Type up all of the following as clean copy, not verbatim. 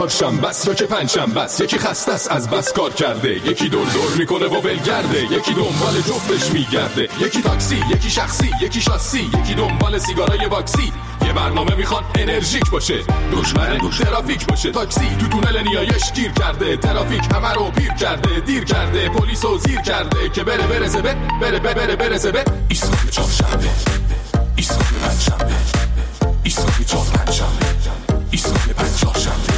چهارشنبه است یا که پنجشنبه است، یکی خسته است از بس کار کرده، یکی دور دور میکنه و ولگرده، یکی دنبال جفتش میگرده، یکی تاکسی، یکی شخصی، یکی شاسی، یکی دنبال سیگارای باکسی. یه برنامه میخوان انرژیک باشه، دشمن ترافیک باشه. تاکسی تو تونل نیایش گیر کرده، ترافیک همه رو پیر کرده، دیر کرده، پلیسو زیر کرده که برسه به ایستگاه چهارشنبه، ایستگاه پنجشنبه، ایستگاه چهارشنبه، ایستگاه پنجشنبه.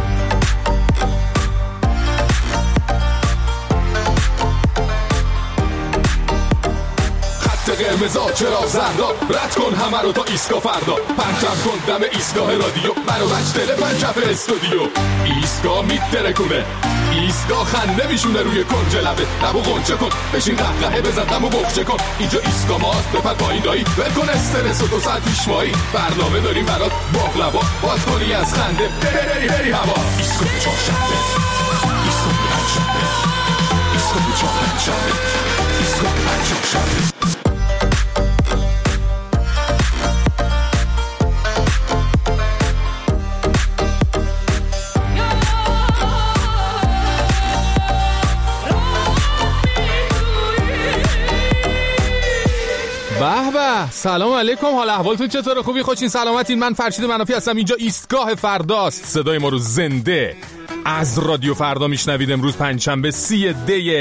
قرمزا چرا زردا، رد کن همه رو تا ایستگاه فردا، پرچم کن دم ایستگاه رادیو، منو بچ دل پنجف استودیو. ایستگاه میترکونه، ایستگاه خنده میشونه روی کنج لبه، لبو غنچه کن بشین قهقهه بزن دمو بخچه کن. اینجا ایستگاه ماست بپر پایین دایی، ول کن استرس و 2 ساعت پیش مایی، برنامه داریم برات باقلوا، باز کنی از خنده بری هوا. ایستگاه چهارشنبه، ایستگاه پنجشنبه، ایستگاه چهارشنبه، ایستگاه پنجشنبه. به به، سلام علیکم، حال احوالتون چطوره؟ خوبی؟ خوشین؟ سلامتین؟ من فرشید منافی هستم. اینجا ایستگاه فرداست. صدای ما رو زنده از رادیو فردا میشنوید. امروز پنجشنبه 30 دی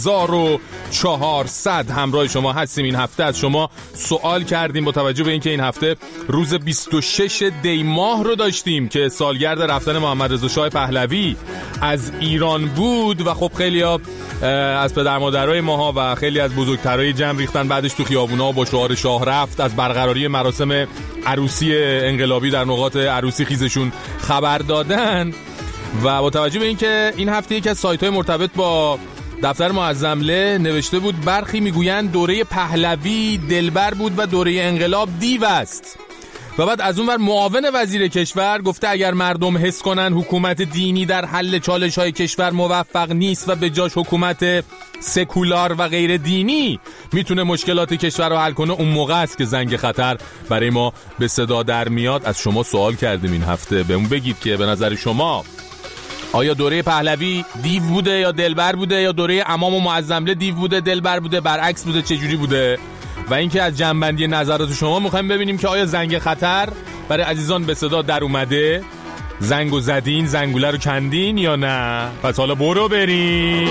1400 همراه شما هستیم. این هفته از شما سوال کردیم با توجه به اینکه این هفته روز 26 دی ماه رو داشتیم که سالگرد رفتن محمد رضا شاه پهلوی از ایران بود و خب خیلی‌ها از پدر مادرای ماها و خیلی از بزرگترای جمع ریختن بعدش تو خیابونا با شعار شاه رفت، از برقراری مراسم عروسی انقلابی در نقاط عروسی خیزشون خبر دادن. و با توجه به اینکه این هفته یکی از سایت‌های مرتبط با دفتر معظمله نوشته بود برخی میگویند دوره پهلوی دلبر بود و دوره انقلاب دیو است، و بعد از اون ور معاون وزیر کشور گفته اگر مردم حس کنن حکومت دینی در حل چالش‌های کشور موفق نیست و به جاش حکومت سکولار و غیر دینی میتونه مشکلات کشور رو حل کنه، اون موقع است که زنگ خطر برای ما به صدا در میاد. از شما سوال کردیم این هفته بهمون بگید که به نظر شما آیا دوره پهلوی دیو بوده یا دلبر بوده، یا دوره امام و معظمله دیو بوده دلبر بوده، برعکس بوده، چجوری بوده؟ و اینکه از جنبندی نظرات شما میخوایم ببینیم که آیا زنگ خطر برای عزیزان به صدا در اومده، زنگو زدین، زنگوله رو کندین یا نه؟ پس حالا برو بریم.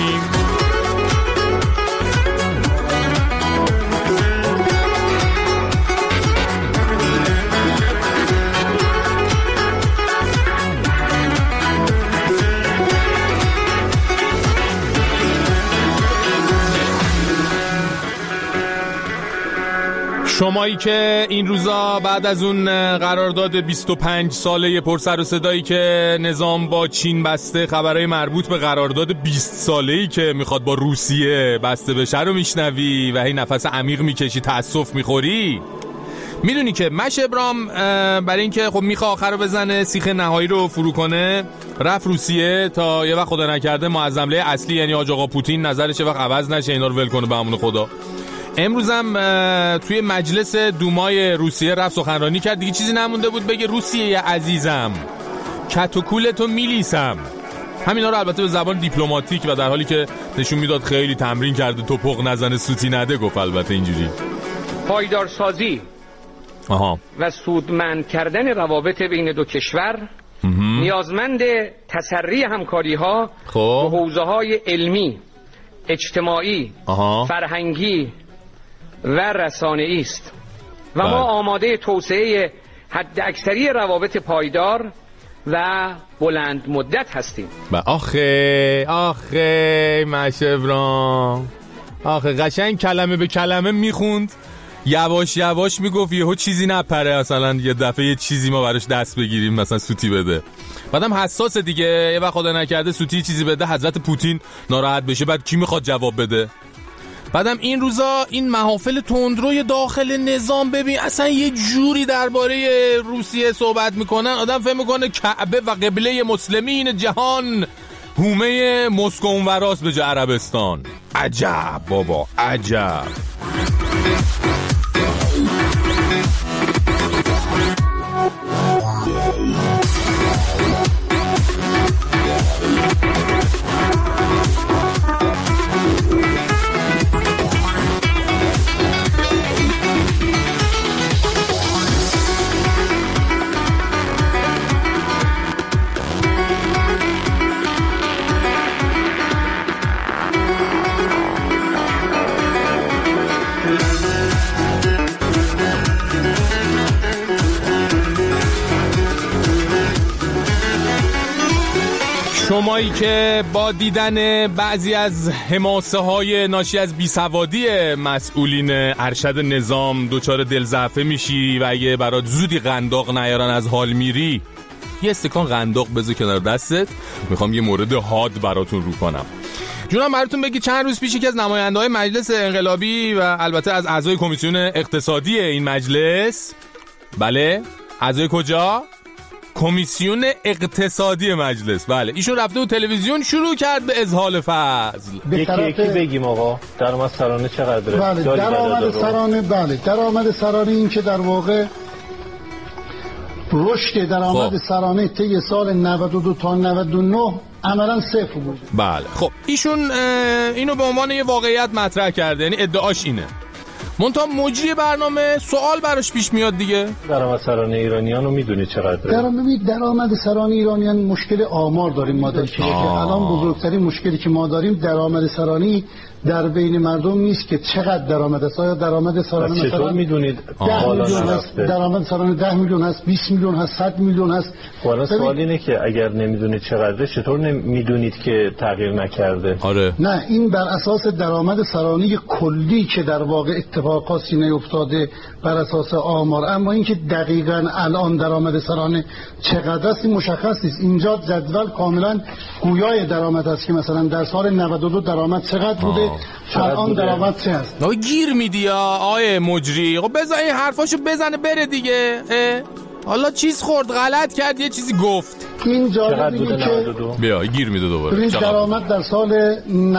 شمایی که این روزا بعد از اون قرارداد 25 ساله پرسر و صدایی که نظام با چین بسته، خبرهای مربوط به قرارداد 20 ساله‌ای که میخواد با روسیه بسته بشه رو میشنوی و هی نفس عمیق میکشی، تأسف میخوری. میدونی که مش ابرام برای اینکه خب میخواد آخر رو بزنه، سیخ نهایی رو فرو کنه، رفت روسیه تا یه وقت خدا نکرده معظمله اصلی یعنی حاج آقا پوتین نظرش یه وقت عوض نشه، اینا رو ول کنه به امون خدا. امروز هم توی مجلس دومای روسیه رفت سخنرانی کرد، دیگه چیزی نمونده بود بگه روسیه عزیزم کت و کولتو میلیسم. همینا رو البته به زبان دیپلماتیک و در حالی که نشون میداد خیلی تمرین کرده توپق نزنه سوتی نده گفت البته اینجوری. پایدارسازی و سودمند کردن روابط بین دو کشور نیازمند تسری همکاری‌ها به حوزه‌های علمی، اجتماعی، فرهنگی و رسانه‌ای است و ما آماده توسعه حداکثری روابط پایدار و بلند مدت هستیم. آخه مشبرام آخه قشنگ کلمه به کلمه میخوند، یواش یواش میگفت یهو چیزی نپره، مثلا یه دفعه یه چیزی ما براش دست بگیریم، مثلا سوتی بده. بعدم حساسه دیگه، یه وقت خدا نکرده سوتی چیزی بده حضرت پوتین ناراحت بشه، بعد کی میخواد جواب بده؟ بعدم این روزا این محافل تندروی داخل نظام ببین اصلا یه جوری درباره روسیه صحبت میکنن آدم فهم میکنه کعبه و قبله مسلمین جهان هومه مسکو اونوراست به جای عربستان. عجب بابا عجب. شمایی که با دیدن بعضی از حماسه های ناشی از بیسوادی مسئولین ارشد نظام دچار دلضعفه میشی و اگه برات زودی قنداق نیارن از حال میری، یه استکان قنداق بذار کنار دستت، میخوام یه مورد حاد براتون رو کنم. جونم براتون بگی چند روز پیش یکی از نماینده‌های مجلس انقلابی و البته از اعضای کمیسیون اقتصادی این مجلس، بله اعضای کجا؟ کمیسیون اقتصادی مجلس، بله، ایشون رفته و تلویزیون شروع کرد به اظهار فضل. یکی بگیم آقا درآمد سرانه چقدره؟ بله درآمد سرانه، بله درآمد سرانه این که در واقع رشد درآمد سرانه طی سال 92 تا 99 عملاً صفر بود. بله خب ایشون اینو به عنوان یه واقعیت مطرح کرده، یعنی ادعاش اینه. منتها مجری برنامه سوال براش پیش میاد دیگه. درآمد سرانه ایرانیان رو میدونید چقدره؟ درآمد سرانه ایرانیان مشکل آمار داریم ما در کشور. الان بزرگترین مشکلی که ما داریم درآمد سرانه در بین مردم نیست که چقدر درآمد است. آیا درآمد سرانه مثلا چطور میدونید 10 میلیون هست، درآمد سرانه 10 میلیون هست، 20 میلیون هست، 100 میلیون هست؟ حالا سوال اینه که اگر نمیدونید چقدره چطور میدونید که تغییر نکرده؟ آره نه، این بر اساس درآمد سرانه کلی که در واقع اتفاق خاصی نیفتاده بر اساس آمار، اما اینکه دقیقاً الان درآمد سرانه چقدر است مشخص نیست. اینجا جدول کاملا گویای درآمد است که مثلا در سال 92 درآمد چقدر بوده، الان درآمد چه است. گیر میدی آقای مجری. خب بذار این حرفاشو بزنه بره دیگه. حالا چیز خورد، غلط کرد، یه چیزی گفت. این جالبه که بیا گیر میده دوباره. درآمد در سال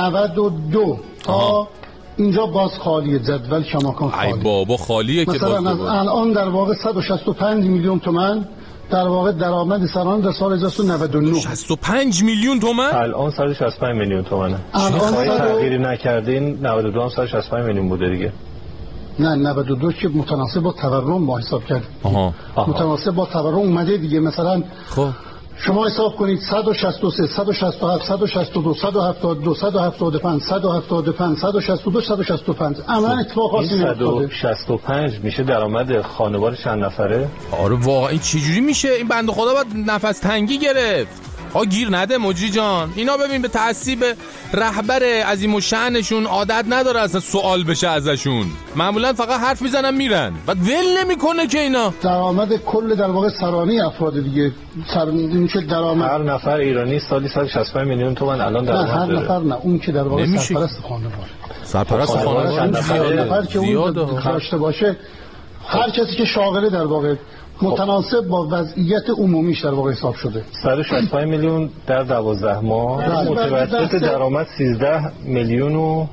92 تا اینجا باز خالیه، جدول کماکان خالی. ای بابا خالیه که مثلا از الان در واقع 165 میلیون تومان در واقع درآمد سرانه در سال 1999. 65 میلیون تومان؟ الان 165 میلیون تومانه. الان تغییری نکردین. 92 هم 165 میلیون بوده دیگه. نه 92 که متناسب با تورم ما حساب کردیم. متناسب با تورم اومده دیگه. مثلا خب شما حساب کنید 163 167 162 172 175 175 162 165 عملا اتفاق خاصی نمی‌افتاده. 165 میشه درآمد خانوار چند نفره؟ آره واقعا این چجوری میشه؟ این بنده خدا باید نفس تنگی گرفت. گیر نده مجری جان. اینا ببین به تعصیب رهبر عظیم الشأنشون عادت نداره اصلا سوال بشه ازشون، معمولا فقط حرف میزنن میرن، بعد ول نمیکنه که اینا. درآمد کل در واقع سرانه افراد دیگه این که درآمد هر نفر ایرانی سالی 165 میلیون تومان الان درآمد داره. هر نفر نه، اون که در واقع سرپرست خانوار. سرپرست خانوار نفر که اون داشته باشه، هر کسی که شاغله در واقع متناسب با وضعیت عمومیش در واقع حساب شده. 165 میلیون در 12 ماه، متوسط درآمد 13 میلیون و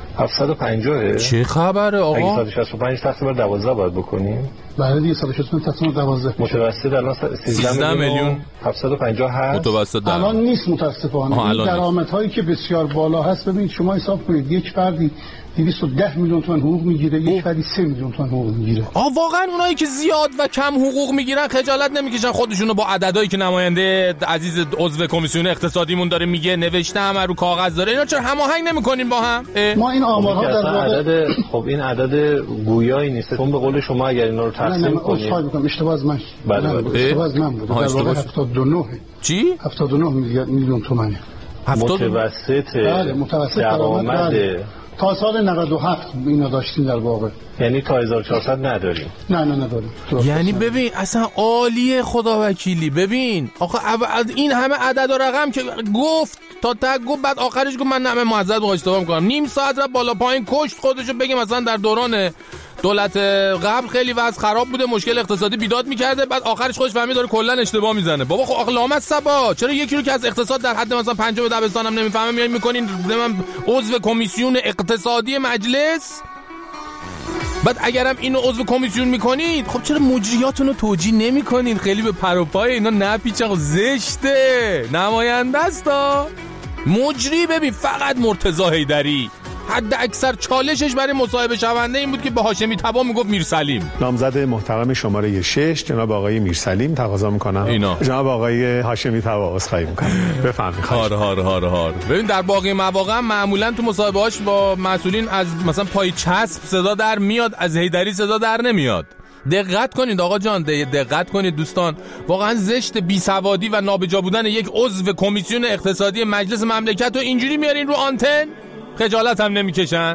750. چه خبره آقا؟ اگه 165 تقسیم بر 12 باید بکنیم. بله دیگه 165 تقسیم بر 12 متوسط الان 13 میلیون 750 هست. متوسط الان نیست متاسفانه. این درآمدهایی که بسیار بالا هست، ببینید شما حساب کنید یک فردی 210 میلیون تومان حقوق میگیره، یک فردی 3 میلیون تومان حقوق میگیره. واقعا اونایی که زیاد و کم حقوق میگیرن خجالت نمیکشن خودشونو با عددایی که نماینده عزیز عضو کمیسیون اقتصادیمون داره میگه نوشته هم رو کاغذ داره، اینا چرا هماهنگ نمیکنین با هم؟ ما این آمارها در عدد خب این عدد گویایی نیست، چون به قول شما اگر اینا رو تقسیم کنید اشتباه از من. اشتباه از من بود. در واقع 79 چی؟ 79 میلیون تومانه. متوسط درآمد تا سال 97 اینا داشتیم در واقع. یعنی تا 1400 نداریم. نه نداریم. یعنی ببین اصلا عالیه خدا وکیلی. ببین آخه این همه عدد و رقم که گفت تا گفت، بعد آخرش گفت من نه معذرت میخوام اشتباه میکنم، نیم ساعت را بالا پایین کشت خودشو بگه مثلا در دوران دولت قبل خیلی وضع خراب بوده، مشکل اقتصادی بیداد میکرده، بعد آخرش خودش فهمید داره کلا اشتباه میزنه. بابا خب لامت صبا، چرا یکی رو که از اقتصاد در حد مثلا پنجم دبستان هم نمیفهمه میای میکنین من عضو کمیسیون اقتصادی مجلس؟ بعد اگرم اینو عضو کمیسیون میکنید، خب چرا مجریاتون رو توجیه نمیکنین؟ خیلی به پر و پای اینا نپیچه، زشته. نماینده است مجری. ببین فقط مرتضی حیدری حد اکثر چالشش برای مصاحبه شونده این بود که به هاشمی تبا میگفت میرسلیم. نامزد محترم شماره 6 جناب آقای میرسلیم تقاضا میکنم اینا. جناب آقای هاشمی تبا عذرخواهی میکنم. بفرمایید. هار. ببین در باقی مواقع معمولا تو مصاحبه‌هاش با مسئولین از مثلا پای چسب صدا در میاد، از حیدری صدا در نمیاد. دقت کنید آقا جان، دقت کنید دوستان، واقعا زشت بیسوادی و نابجا بودن یک عضو کمیسیون اقتصادی مجلس مملکت رو اینجوری میارین رو آنتن. خجالت هم نمیکشن؟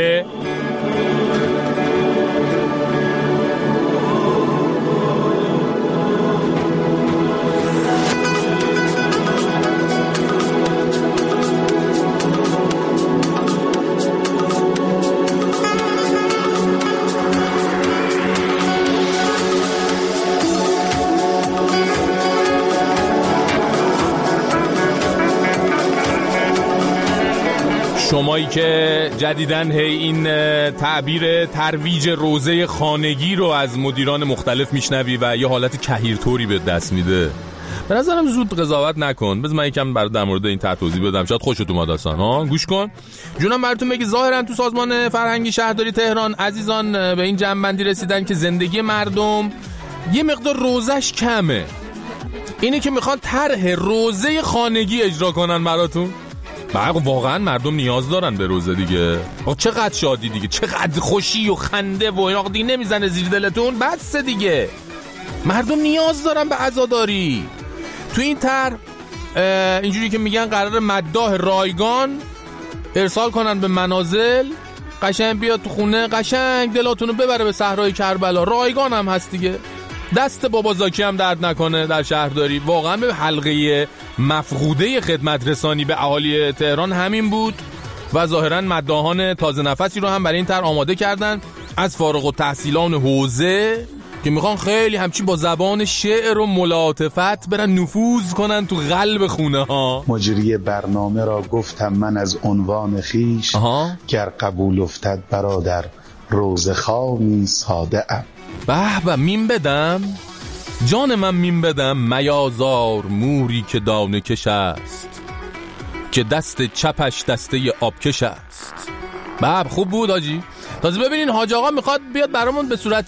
شمایی که جدیدن این تعبیر ترویج روزه خانگی رو از مدیران مختلف میشنوی و یه حالت کهیرطوری به دست میده، به نظرم زود قضاوت نکن. بذار من یکم برات در مورد این توضیح بدم، شاید خوشت اومد اصلا. گوش کن جونم براتون بگی، ظاهرا تو سازمان فرهنگی شهرداری تهران عزیزان به این جمع‌بندی رسیدن که زندگی مردم یه مقدار روزش کمه، اینه که میخوان طرح روزه خانگی اجرا کنن براتون. واقعا مردم نیاز دارن به روزه دیگه. چقدر شادی دیگه، چقدر خوشی و خنده و اینا دیگه نمیزنه زیر دلتون؟ بس دیگه، مردم نیاز دارن به عزاداری. تو این طرح اینجوری که میگن قرار مداح رایگان ارسال کنن به منازل، قشنگ بیاد تو خونه، قشنگ دلاتونو ببره به صحرای کربلا. رایگان هم هست دیگه، دست بابا زاکی هم درد نکنه در شهرداری. واقعا به حلقه مفقوده خدمت رسانی به اهالی تهران همین بود و ظاهرا مداحان تازه نفسی رو هم برای این طرح آماده کردن از فارغ التحصیلان حوزه که میخوان خیلی همچین با زبان شعر و ملاطفت برن نفوذ کنن تو قلب خونه ها. مجری برنامه را گفتم من از عنوان خیش، گر قبول افتد برادر روزخوانی ساده ام. به میم بدم جان من، میم بدم میازار موری که دانه کش است، که دست چپش دسته آبکش است. خوب بود آجی. تازه ببینین حاج آقا میخواد بیاد برامون به صورت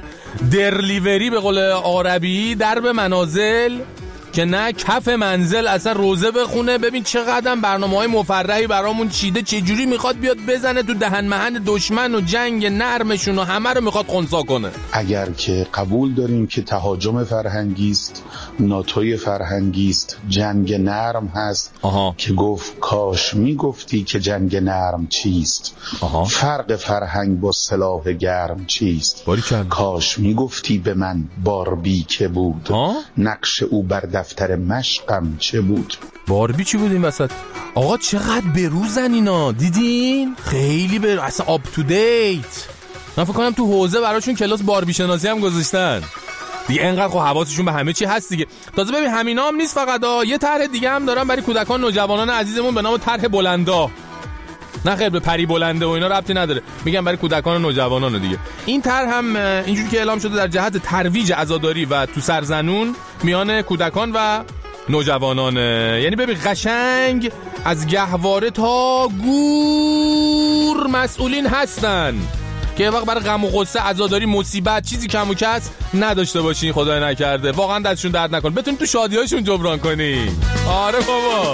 درلیوری به قول عربی در به منازل، که نه کف منزل اصلا روزه بخونه. ببین چقدر برنامه‌های مفرحی برامون چیده، چه جوری میخواد بیاد بزنه تو دهن مهن دشمن و جنگ نرمشون و همه رو میخواد خنثی کنه. اگر که قبول داریم که تهاجم فرهنگی است، ناتوی فرهنگی است، جنگ نرم هست که گفت کاش میگفتی که جنگ نرم چیست، فرق فرهنگ با سلاح گرم چیست، کاش میگفتی به من باربی که بود، نقش او بر دفتر مشقم چه بود. باربی چی بود این وسط؟ آقا چقدر بروزن اینا، دیدین؟ خیلی اصلا آپ تو دیت. من فکر کنم تو حوزه براشون کلاس باربی شناسی هم گذاشتن دیگه، اینقدر خب حواسشون به همه چی هست دیگه. تازه ببین همینا هم نیست فقط یه طرح دیگه هم دارن برای کودکان نوجوانان عزیزمون به نام طرح بلندا. نه خیر به پری بلنده و اینا ربطی نداره، میگم برای کودکان و نوجوانان دیگه. این طرح هم اینجوری که اعلام شده در جهت ترویج عزاداری و تو سرزنون میان کودکان و نوجوانان. یعنی ببین قشنگ از گهواره تا گور مسئولین هستن که وقت برای غم و غصه عزاداری مصیبت چیزی کم و کس نداشته باشین، خدای نکرده. واقعا دستشون درد نکن، بتونید تو شادی‌هاشون جبران کنین. آره بابا.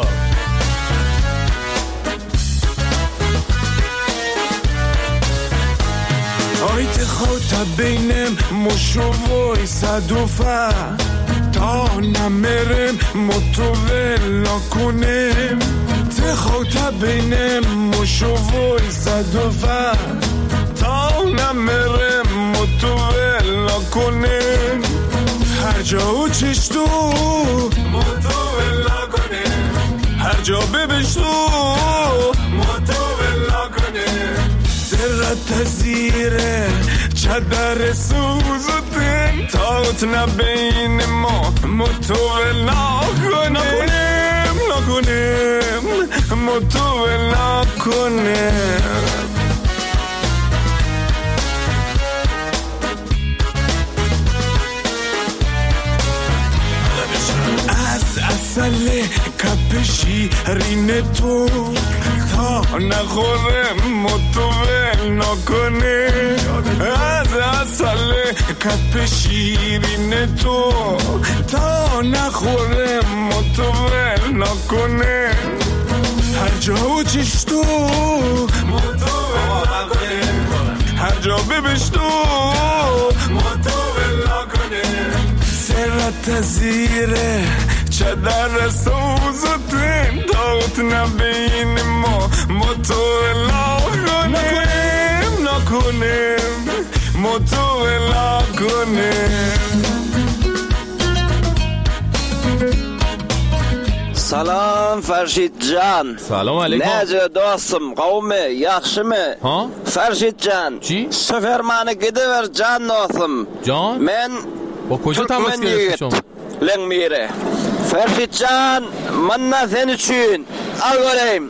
آیت خاطب بینم مشوی صدوفه تا نمیرم متولا کنم، تخاطب بینم مشوی صدوفه تا نمیرم متولا کنم، هر جا چشتو متولا کنم، هر جا ببشتو متولا کنم، سرت زیره چدر سوزتن تاوت نبین ما متولا کنم، متولا کنم. از اصل کپشی رین تو تا نخورم متولا نکنه، از اصل کپشی رین تو تا نخورم متولا نکنه، هر جا چشتو متولا کنه، هر جا ببشتو متولا حالت زیره چدر سوز و توی داوت نبین ما متولا کنیم متولا کنیم. سلام فرشید جان. سلام علیکم. نجا دوستم قومه یخشمه. ها؟ فرشید جان. چی؟ سفرمانه گده ور جان دوستم. جان؟ من با کجا تماس گرفتی شما؟ لنگ میره. فرشید جان من نزنی چین. آگاریم.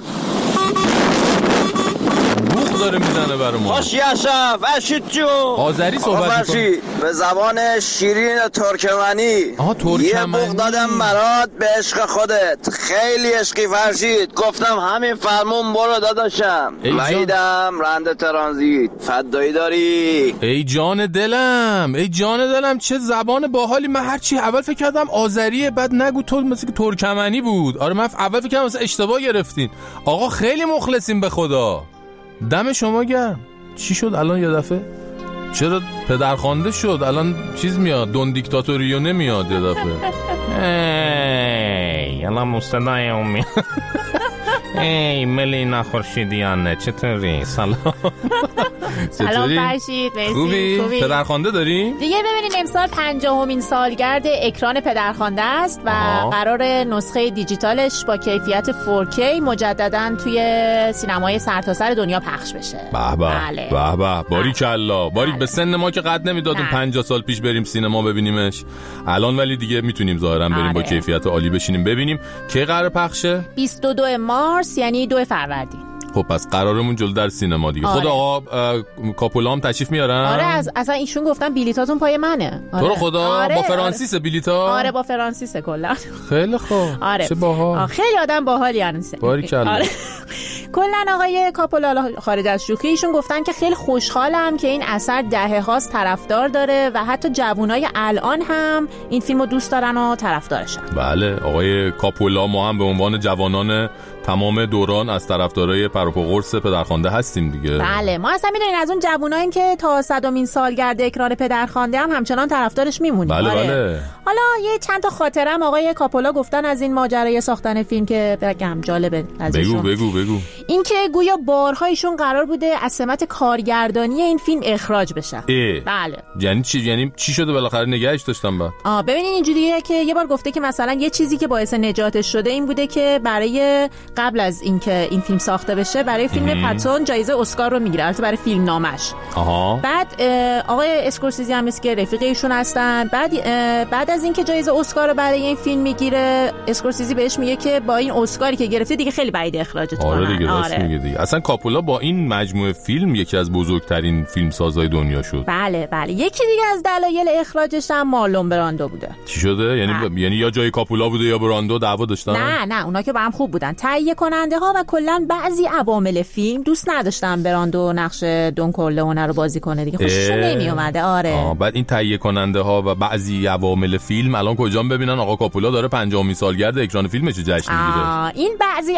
بوخ داره میزنه برای ما. خوش یاشا فرشید جون. آذری صحبت میکنه. به زبان شیرین ترکمنی. یه بوخ دادم برات به عشق خودت. خیلی عشقی فرشید. گفتم همین فرمون برو داداشم. وحیدم رنده ترانزیت. فدایی داری. ای جان دلم چه زبان باحالی. من هرچی اول فکر کردم آذریه، بعد نگو تو مثل که ترکمنی بود. آره من اول فکر کردم مثلا اشتباه گرفتین. آقا خیلی مخلصیم به خدا. دم شما گرم. چی شد الان یه دفعه؟ چرا پدرخوانده شد؟ الان چیز میاد، دون دیکتاتوریو نمیاد یه دفعه. ای الان مستدای امی. ای ملینا خورشیدیانه چطوری؟ سلام. سلام فرشید. خوبی؟ پدرخوانده داریم؟ دیگه ببینین امسال 50مین سالگرد اکران پدرخوانده است و قرار نسخه دیجیتالش با کیفیت 4K مجددا توی سینمای سرتاسر دنیا پخش بشه. به به باریکالله. باریک به سن ما که قد نمیداد 50 سال پیش بریم سینما ببینیمش. الان ولی دیگه میتونیم ظاهرا بریم با کیفیت عالی بشینیم ببینیم. کی قرار پخشه؟ 22 مارس یعنی 2 فروردین. خب پس قرارمون جلو در سینما دیگه. خود آقا کاپولا هم تشریف میارن؟ آره اصلا ایشون گفتن بلیتاتون پای منه. تو رو خدا با فرانسیس بلیتا؟ آره با فرانسیس کلا. خیلی خوب. آره. چه باحال. خیلی آدم باحالی هستن. باریکالله. کلا آقای کاپولا خارج از شوخی ایشون گفتن که خیلی خوشحالم که این اثر دهه هاست طرفدار داره و حتی جوانای الان هم این فیلمو دوست دارن و طرفدارشن. بله آقای کاپولا ما هم به عنوان جوانان تمام دوران از طرفدارای پروپاگورس پدرخوانده هستیم دیگه. بله ما اصلا میدونین از اون جواناییم که تا 100مین سالگرد اکران پدرخوانده هم همچنان طرفدارش میمونیم. بله بله. حالا یه چند تا خاطرم آقای کاپولا گفتن از این ماجرای ساختن فیلم که بگم جالبه از ایشون. بگو. این که گویا بارها ایشون قرار بوده از سمت کارگردانی این فیلم اخراج بشه. بله. یعنی چی شده بالاخره نگهش داشتن بعد؟ ببینین اینجوریه که یه بار گفته که مثلا یه چیزی که باعث نجاتش شده این بوده که برای قبل از اینکه این فیلم ساخته بشه برای فیلم پاتون جایزه اسکار رو میگیره، البته برای فیلم نامش. بعد آقای اسکورسیزی هم که رفیق ایشون هستن. بعد از اینکه جایزه اسکار رو برای این فیلم میگیره اسکورسیزی بهش میگه که با این اسکاری که گرفته دیگه خیلی بعید اخراجت کنن. آره دیگه راست میگه دیگه. اصلا کاپولا با این مجموعه فیلم یکی از بزرگترین فیلمسازهای دنیا شد. بله یکی دیگه از دلایل اخراجش هم مارلون براندو بوده. چی شده؟ یعنی یا جای کاپولا بوده یا براندو دعوا داشتن؟ نه اونا که با هم خوب بودن. تهیه کننده ها و کلا بعضی عوامل فیلم دوست نداشتن براندو نقش دون کورلئونه رو بازی کنه دیگه. خوششون نمی اومده. آره. بعد این تهیه کننده ها و بعضی عوامل فیلم الان کجا ببینن آقا کاپولا داره 50مین سالگرد اکران فیلمش رو جشن میگیره. این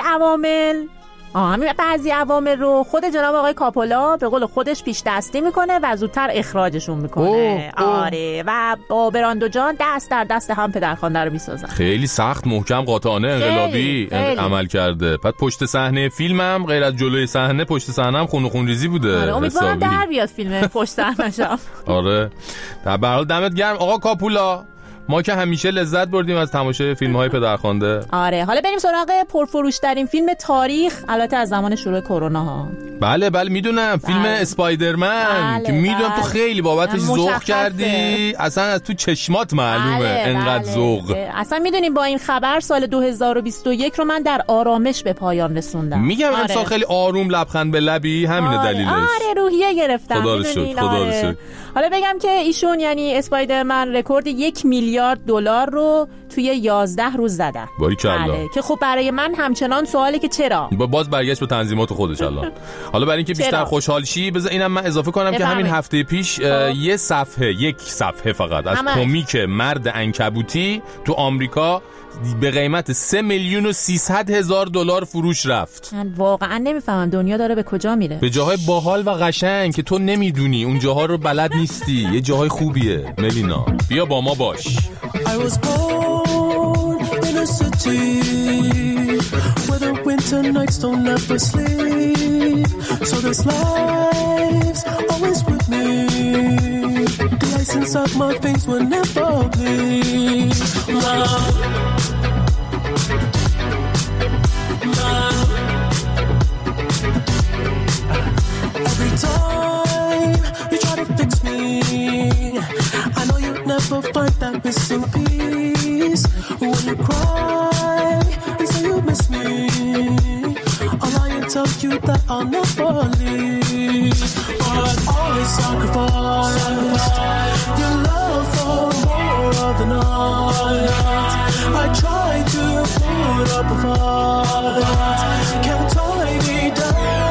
بعضی عوامل رو خود جناب آقای کاپولا به قول خودش پیش دستی میکنه و زودتر اخراجشون میکنه. آره و با براندو جان دست در دست هم پدرخوانده رو میسازن. خیلی سخت محکم قاطعانه انقلابی عمل کرده. بعد پشت صحنه فیلم هم غیر از جلوی صحنه پشت صحنه هم خون ریزی بوده. آره امیدوارم در بیاد فیلم پشت صحنه‌ش. آره به هر حال دمت گرم آقا کاپولا. ما که همیشه لذت بردیم از تماشای فیلم‌های پدرخوانده. آره حالا بریم سراغ پرفروش‌ترین فیلم تاریخ، البته از زمان شروع کرونا ها. بله میدونم فیلم اسپایدرمن که میدونم تو خیلی بابتش ذوق کردی. اصلا از تو چشمات معلومه انقدر ذوق. اصلا میدونیم با این خبر سال 2021 رو من در آرامش به پایان رسوندم. میگم امسال خیلی آروم لبخند به لبی همین دلیلش. آره روحیه گرفتم. خدا رو شکر. حالا بگم که ایشون یعنی اسپایدرمن رکورد $1 میلیارد رو توی 11 روز زدن. باریکلا. که خب برای من همچنان سواله که چرا. باز برگشت به تنظیمات خودش الان. حالا برای اینکه بیشتر خوشحال شی بذار اینم من اضافه کنم که همین هفته پیش یک صفحه فقط از کمیک مرد عنکبوتی تو آمریکا به قیمت 3,300,000 دلار فروش رفت. من واقعا نمیفهمم دنیا داره به کجا میره. به جاهای باحال و قشنگ که تو نمیدونی، اون جاها رو بلد نیستی. یه جاهای خوبیه. ملینا بیا با ما باش. I was born in a city where the winter nights don't ever sleep, so this life's always with me. The ice inside my veins will never bleed. Love, love. Every time you try to fix me, I know you'll never find that missing piece. When you cry and say you miss me, I'll lie and tell you that I'll never leave. But always sacrifice your love for more of the night. I try to put up a fight, can't tie me down.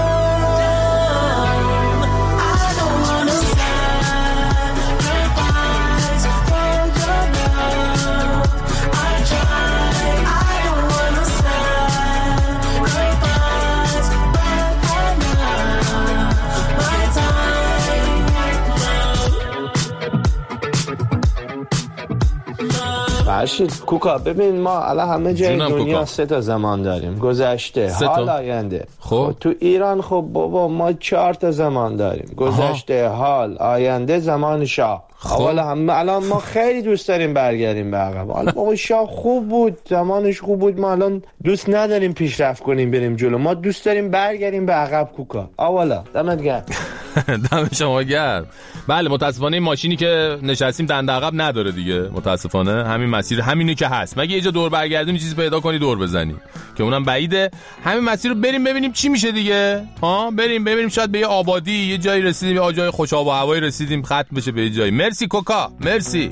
فرشید کوکا ببین ما الان همه جای دنیا 3 زمان داریم، گذشته، حال، آینده. خب تو ایران خب بابا ما 4 زمان داریم، گذشته، حال، آینده، زمان شاه. حالا هم الان ما خیلی دوست داریم برگردیم به عقب. حالا بابا شاه خوب بود، زمانش خوب بود، ما الان دوست نداریم پیشرفت کنیم بریم جلو، ما دوست داریم برگردیم به عقب. کوکا آوالا دمت گرم. دم شما گرم. بله متاسفانه این ماشینی که نشستیم دنده عقب نداره دیگه، متاسفانه همین مسیر همینه که هست. مگه یه جا دور برگردونی چیزی پیدا کنی دور بزنی که اونم بعیده. همین مسیر رو بریم ببینیم چی میشه دیگه. بریم ببینیم شاید به یه آبادی یه جایی رسیدیم، یه جای خوش آب و هوایی رسیدیم، ختم بشه به یه جایی. مرسی کوکا، مرسی.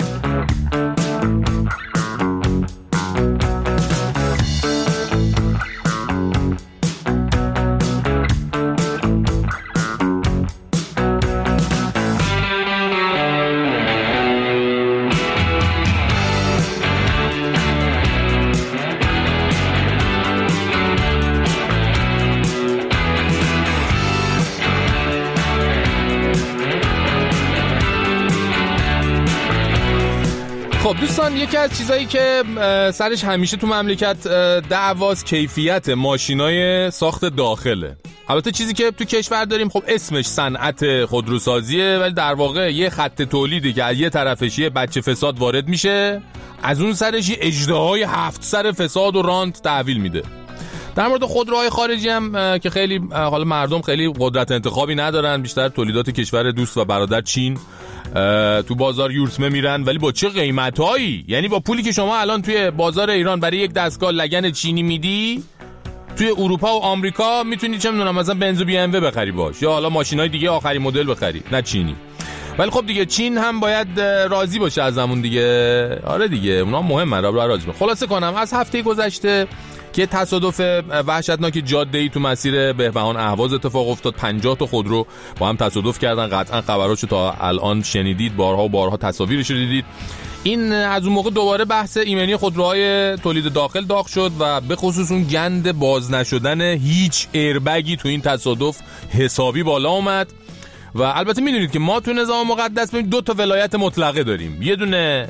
خب دوستان یکی از چیزایی که سرش همیشه تو مملکت دعواست کیفیت ماشینای ساخت داخله. البته چیزی که تو کشور داریم خب اسمش صنعت خودروسازیه، ولی در واقع یه خط تولیدی که از یه طرفش یه بچه فساد وارد میشه، از اون سرش یه اژدهای 7 سر فساد و رانت تحویل میده. در مورد خودروهای خارجی هم که خیلی حالا مردم خیلی قدرت انتخابی ندارن، بیشتر تولیدات کشور دوست و برادر چین تو بازار یورتمه میرن، ولی با چه قیمتایی؟ یعنی با پولی که شما الان توی بازار ایران برای یک دستگاه لگن چینی میدی، توی اروپا و آمریکا میتونی چه میدونم مثلا بنز و بی ام و بخری باش، یا حالا ماشینای دیگه آخرین مدل بخری، نه چینی. ولی خب دیگه چین هم باید راضی باشه از همون دیگه. آره دیگه اونا مهمن. راضی. خلاصه کنم از هفته گذشته که تصادف وحشتناک جاده‌ای تو مسیر بهبهان اهواز اتفاق افتاد. 50 تا خودرو با هم تصادف کردن. قطعا خبراشو تا الان شنیدید، بارها و بارها تصاویرش رو دیدید. این از اون موقع دوباره بحث ایمنی خودروهای تولید داخل داغ شد و به خصوص اون گند باز نشدن هیچ ایربگی تو این تصادف حسابی بالا اومد. و البته میدونید که ما تو نظام مقدس 2 تا ولایت مطلقه داریم. یه دونه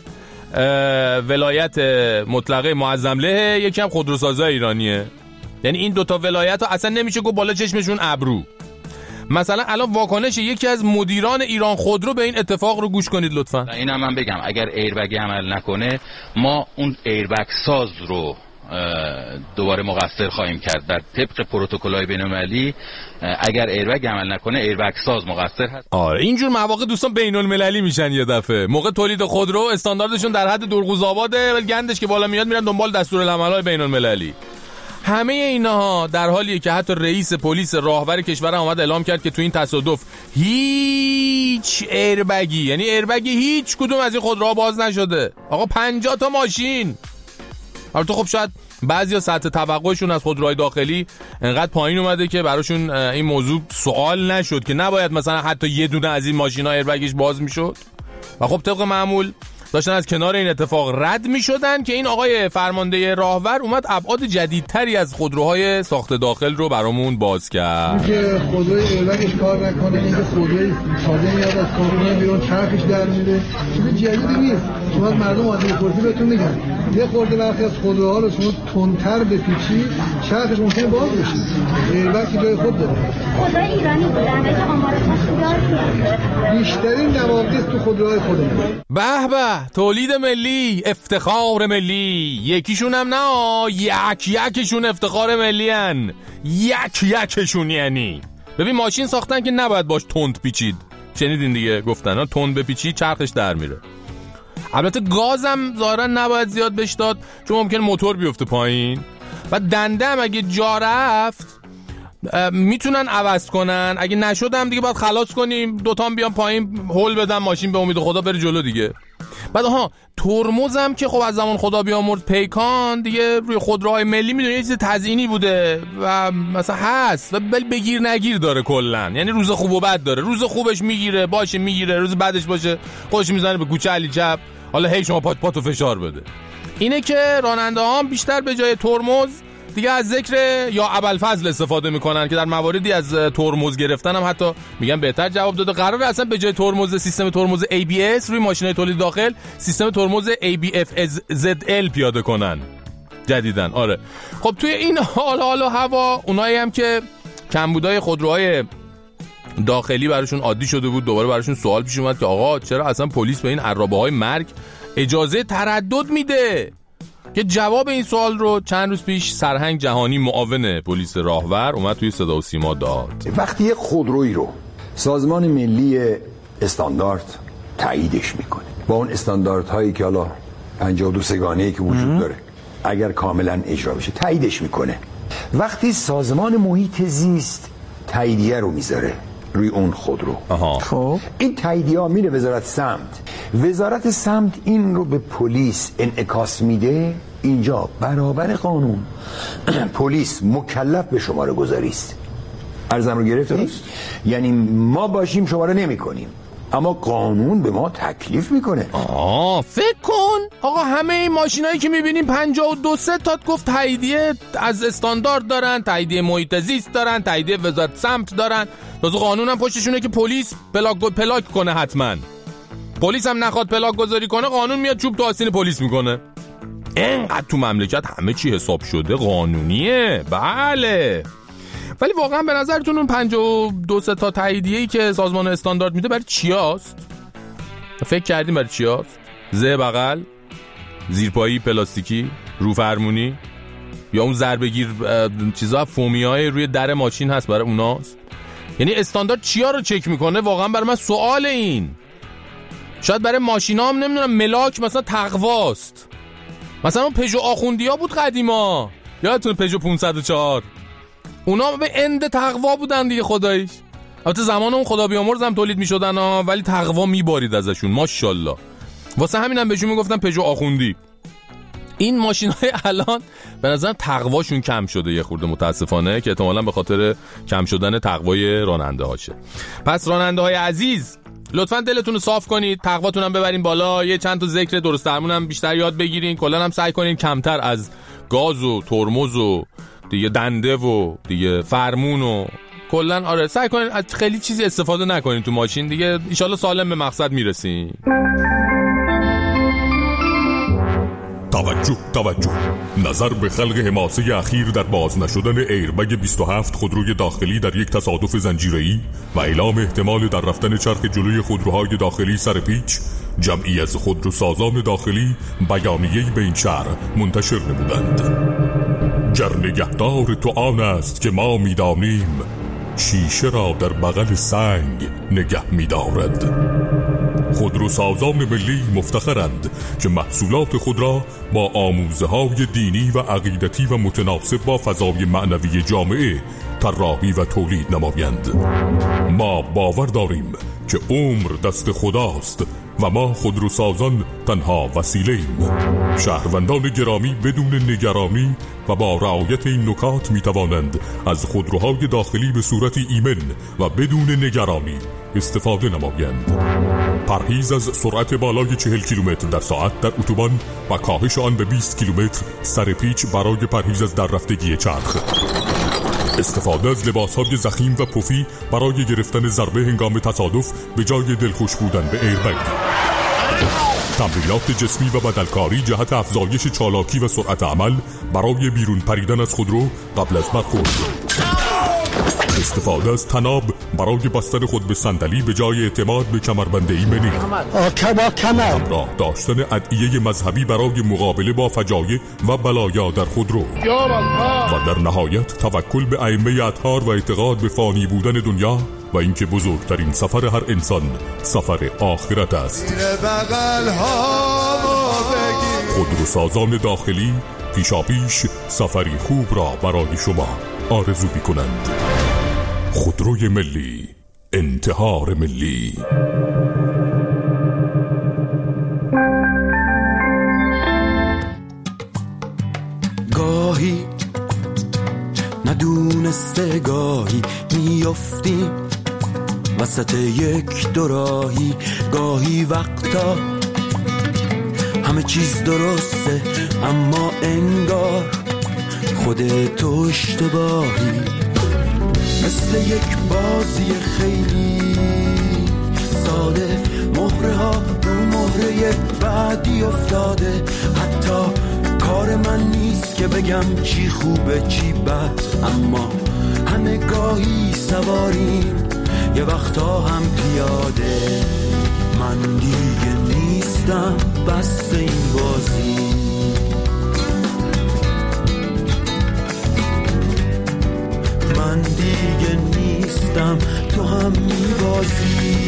ولایت مطلقه معظم له، یکی هم خودروسازای ایرانیه. یعنی این 2 تا ولایت ها اصلا نمیشه گفت بالا چشمشون ابرو. مثلا الان واکنش یکی از مدیران ایران خودرو به این اتفاق رو گوش کنید لطفا. اینم من بگم اگر ایربگ عمل نکنه ما اون ایربگ ساز رو دوباره مقصر خواهیم کرد. در طبق پروتکل‌های بین‌المللی اگر ایربگ عمل نکنه ایربگ ساز مقصر هست. آره اینجور مواقع دوستان بین‌المللی میشن یه دفعه. موقع تولید خودرو استانداردشون در حد درغوزآباده، ولی گندش که بالا میاد میرن دنبال دستورالعمل‌های بین‌المللی. همه اینها در حالیه که حتی رئیس پلیس راهور کشور هم اومد اعلام کرد که تو این تصادف هیچ ایربگی، یعنی ایربگی هیچ کدوم از این خودروها باز نشده. آقا 50 تا ماشین البته خب شاید بعضیا سطح توقعشون از خودروهای داخلی انقدر پایین اومده که براشون این موضوع سوال نشد که نباید مثلا حتی یه دونه از این ماشینا ایربگش باز میشد و خب طبق معمول داشتن از کنار این اتفاق رد میشدن که این آقای فرمانده راهور اومد ابعاد جدیدتری از خودروهای ساخت داخل رو برامون باز کرد. که خودروی ایربگش کار نکنه، اینکه خودروی تازه میاد از کابینه بیرون چرخش در میره، چیز جدیدی نیست. شما مردم عادی خودی بهتون میگن یه خورده وقتی از خودروها رو شما تندتر بپیچی چرخش ممکنه باز بشه. ایربگ که جای خود داره. خودروی ایرانی بودن که آمارش داره. بیشترین نواقص تو خودروهای خودمون. به به، تولید ملی، افتخار ملی. یکیشون هم نه، یکشون افتخار ملی هن. یکشون. یعنی ببین ماشین ساختن که نباید باش تند پیچید. شنیدین دیگه گفتن ها، تند بپیچی چرخش در میره. البته گازم ظاهرا نباید زیاد بهش داد چون ممکن موتور بیفته پایین و دنده هم اگه جا رفت میتونن عوض کنن، اگه نشدم دیگه باید خلاص کنیم، دوتام بیان پایین هول بدن ماشین به امید خدا بره جلو دیگه. بعد ترمزم که خب از زمان خدا بیامرز پیکان دیگه روی خودروهای ملی میدونی یه چیز تزیینی بوده و مثلا هست و بگیر نگیر داره کلا، یعنی روز خوب و بد داره. روز خوبش میگیره باشه میگیره، روز بعدش باشه خودش میزنه به کوچه علی چپ، حالا هی شما پاتو فشار بده. اینه که راننده ها بیشتر به جای ترمز دیگه از ذکر یا ابوالفضل استفاده میکنن که در مواردی از ترمز گرفتن هم حتی میگن بهتر جواب داده. قراره اصلا به جای ترمز سیستم ترمز ABS روی ماشینای تولید داخل سیستم ترمز ABFZL پیاده کنن جدیدن. آره خب توی این حال و هوا اونایی هم که کمبودای خودروهای داخلی براشون عادی شده بود، دوباره براشون سوال پیش اومد که آقا چرا اصلا پلیس به این عرابه‌های مرگ اجازه تردد میده؟ که جواب این سوال رو چند روز پیش سرهنگ جهانی معاون پلیس راهور اومد توی صدا و سیما داد. وقتی یک خودرویی رو سازمان ملی استاندارد تاییدش میکنه با اون استانداردهایی که حالا 52 سگانه‌ای که وجود داره اگر کاملا اجرا بشه تاییدش میکنه، وقتی سازمان محیط زیست تاییدیه رو میذاره روی اون خودرو، خب این تاییدیه ها میره وزارت سمت این رو به پلیس انعکاس میده. اینجا برابر قانون پلیس مکلف به شماره گذاری است. عرضم رو گرفت؟ یعنی ما باشیم شماره نمی کنیم اما قانون به ما تکلیف میکنه. فکر کن آقا همه این ماشینایی که میبینیم 52 تا گفت تاییدیه از استاندارد دارن، تاییدیه محیط زیست دارن، تاییدیه وزارت سمت دارن، تازه قانون هم پشتشونه که پلیس پلاک کنه. حتما پلیس هم نخواد پلاک گذاری کنه قانون میاد چوب تو آستین پلیس میکنه. اینقدر تو مملکت همه چی حساب شده قانونیه. بله ولی واقعا به نظرتون اون 52 تا تاییدیه‌ای که سازمان استاندارد میده برای چی هست؟ فکر کردیم برای چی هست؟ زه بغل، زیرپایی پلاستیکی، رو فرمونی یا اون ضربه‌گیر چیزا فومیای روی در ماشین هست برای اوناست؟ یعنی استاندارد چیا رو چک میکنه؟ واقعا برای من سوال این. شاید برای ماشینا هم نمیدونم ملاک مثلا تقواست، مثلا اون پژو آخوندیا بود قدیما، یادتونه پژو 504 اونا به اند تقوا بودن دیگه خداییش. البته زمان اون خدا بیامرز هم تولید میشدن ولی تقوا میبارید ازشون ماشاءالله. واسه همینم بهشون میگفتن پژو آخوندی. این ماشینای الان به نظرم تقواشون کم شده یه خورده متاسفانه، که احتمالاً به خاطر کم شدن تقوای راننده هاشه. پس راننده های عزیز لطفاً دلتون رو صاف کنید، تقواتون هم ببرین بالا، یه چند تا ذکر درست درمون هم بیشتر یاد بگیرین، کلا هم سعی کنین کمتر از گاز و ترمز و دیگه دنده و دیگه فرمون و کلا سعی کنین از خیلی چیزی استفاده نکنین تو ماشین دیگه، ان شاءالله سالم به مقصد میرسین. توجه نظر به خلق حماسه اخیر در باز نشدن ایربگ 27 خودروی داخلی در یک تصادف زنجیره‌ای و اعلام احتمال در رفتن چرخ جلوی خودروهای داخلی سر پیچ، جمعی از خودروسازان داخلی بیانیه‌ای به این شهر منتشر نمودند. گر نگهدار تو آن است که ما می‌دانیم، شیشه را در بغل سنگ نگه می‌دارد. خودروسازان ملی مفتخرند که محصولات خود را با آموزه‌های دینی و عقیدتی و متناسب با فضای معنوی جامعه طراحی و تولید نمایند. ما باور داریم که عمر دست خداست و ما خودروسازان تنها وسیله‌ایم. شهروندان گرامی بدون نگرانی و با رعایت این نکات می توانند از خودروهای داخلی به صورت ایمن و بدون نگرانی استفاده نمایند. پرهیز از سرعت بالای 40 کیلومتر در ساعت در اتوبان و کاهش آن به 20 کیلومتر سر پیچ برای پرهیز از در رفتگی چرخ. استفاده از لباس‌های ضخیم و پفی برای گرفتن ضربه هنگام تصادف به جای دلخوش بودن به ایربگ. تمرینات جسمی و بدلکاری جهت افزایش چالاکی و سرعت عمل برای بیرون پریدن از خودرو قبل از برخورد. استفاده از طناب برای بستن خود به صندلی به جای اعتماد به کمربند ایمنی. همراه داشتن ادعیه مذهبی برای مقابله با فجایع و بلایا در خودرو. و در نهایت توکل به ائمه اطهار و اعتقاد به فانی بودن دنیا و اینکه بزرگترین سفر هر انسان سفر آخرت است. خودروسازان داخلی پیشاپیش سفری خوب را برای شما آرزو می‌کنند. خودروی ملی، انتحار ملی. گاهی ندونسته گاهی میافتیم وسط یک دوراهی، گاهی وقتا همه چیز درسته اما انگار خودت اشتباهی. مثل یک بازی خیلی ساده، مهره ها رو مهره بعدی افتاده. حتی کار من نیست که بگم چی خوبه چی بد، اما همه گاهی سواریم یه وقتا هم پیاده. من دیگه نیستم بس این بازی، من دیگه نیستم تو هم میبازی.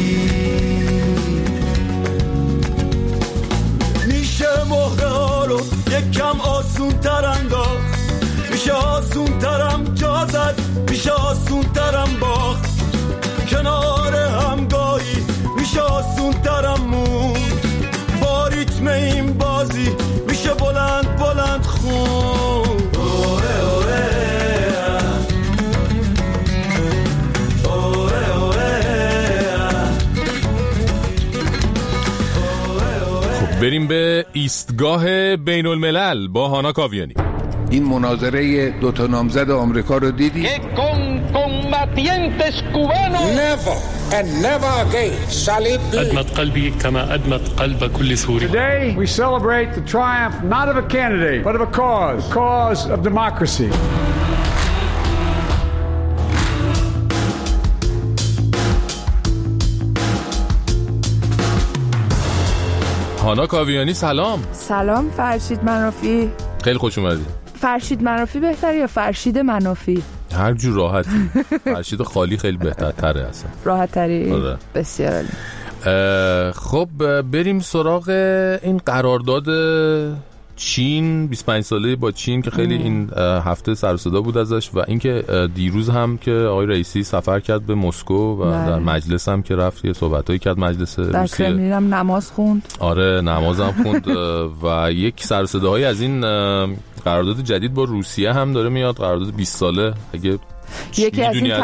میشه مهره ها رو یکم آسون تر انداخت، میشه آسون ترم جا زد، میشه آسون ترم باخت. کنار همگاهی میشه آسون ترم موند، با ریتم این بازی میشه بلند بلند خوند. بریم به ایستگاه بین الملل با هانا کاویانی. این مناظره دوتا نامزد آمریکا رو دیدی؟ Never and never again shall it be. أدمت قلبي كما أدمت قلب كل سوري. Today we celebrate the triumph not of a candidate but of a cause, the cause of democracy. هانا کاویانی سلام. سلام فرشید منافی. خیلی خوش اومدی. فرشید منافی بهتره یا فرشید منافی؟ هر جور راحتی. فرشید خالی خیلی بهتره اصلا. راحت تری. بسیار عالی. خب بریم سراغ این قرارداد چین 25 ساله با چین که خیلی این هفته سر و صدا بود ازش و اینکه دیروز هم که آقای رئیسی سفر کرد به مسکو و در مجلس هم که رفت یه صحبتایی کرد مجلس روسیه، در کرملین هم نماز خوند. آره نماز هم خوند و یک سر و صداهایی از این قرارداد جدید با روسیه هم داره میاد، قرارداد 20 ساله. اگه یکی از این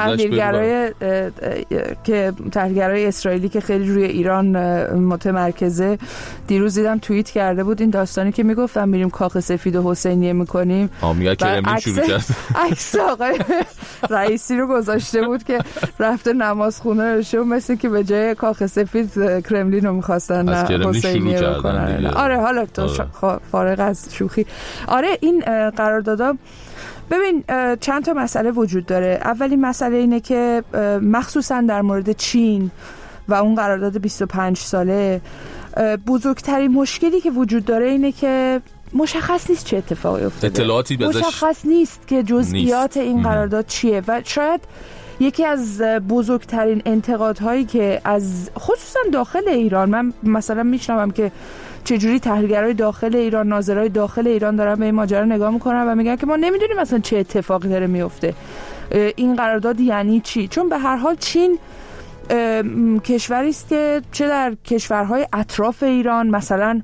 تحلیلگرای اسرائیلی که خیلی روی ایران متمرکزه دیروز دیدم توییت کرده بود این داستانی که میگفتم میریم کاخ سفید و حسینیه میکنیم، کرملین شروع کرد عکس آقای رئیسی رو گذاشته بود که رفته نماز خونه شو، مثل که به جای کاخ سفید کرملین رو میخواستن حسینیه بکنن. آره حالا تو فارغ از شوخی، آره این قراردادا ببین چند تا مسئله وجود داره. اولین مسئله اینه که مخصوصا در مورد چین و اون قرارداد 25 ساله بزرگترین مشکلی که وجود داره اینه که مشخص نیست چه اتفاقی افتاده، اطلاعاتی بزش مشخص نیست که جزئیات این قرارداد چیه و شاید یکی از بزرگترین انتقادهایی که از خصوصا داخل ایران، من مثلا میشنوم که چجوری تحلیلگرای داخل ایران، ناظرای داخل ایران دارن به این ماجرا نگاه میکنن و میگن که ما نمیدونیم مثلا چه اتفاقی داره میفته، این قرارداد یعنی چی. چون به هر حال چین کشوری است که چه در کشورهای اطراف ایران، مثلا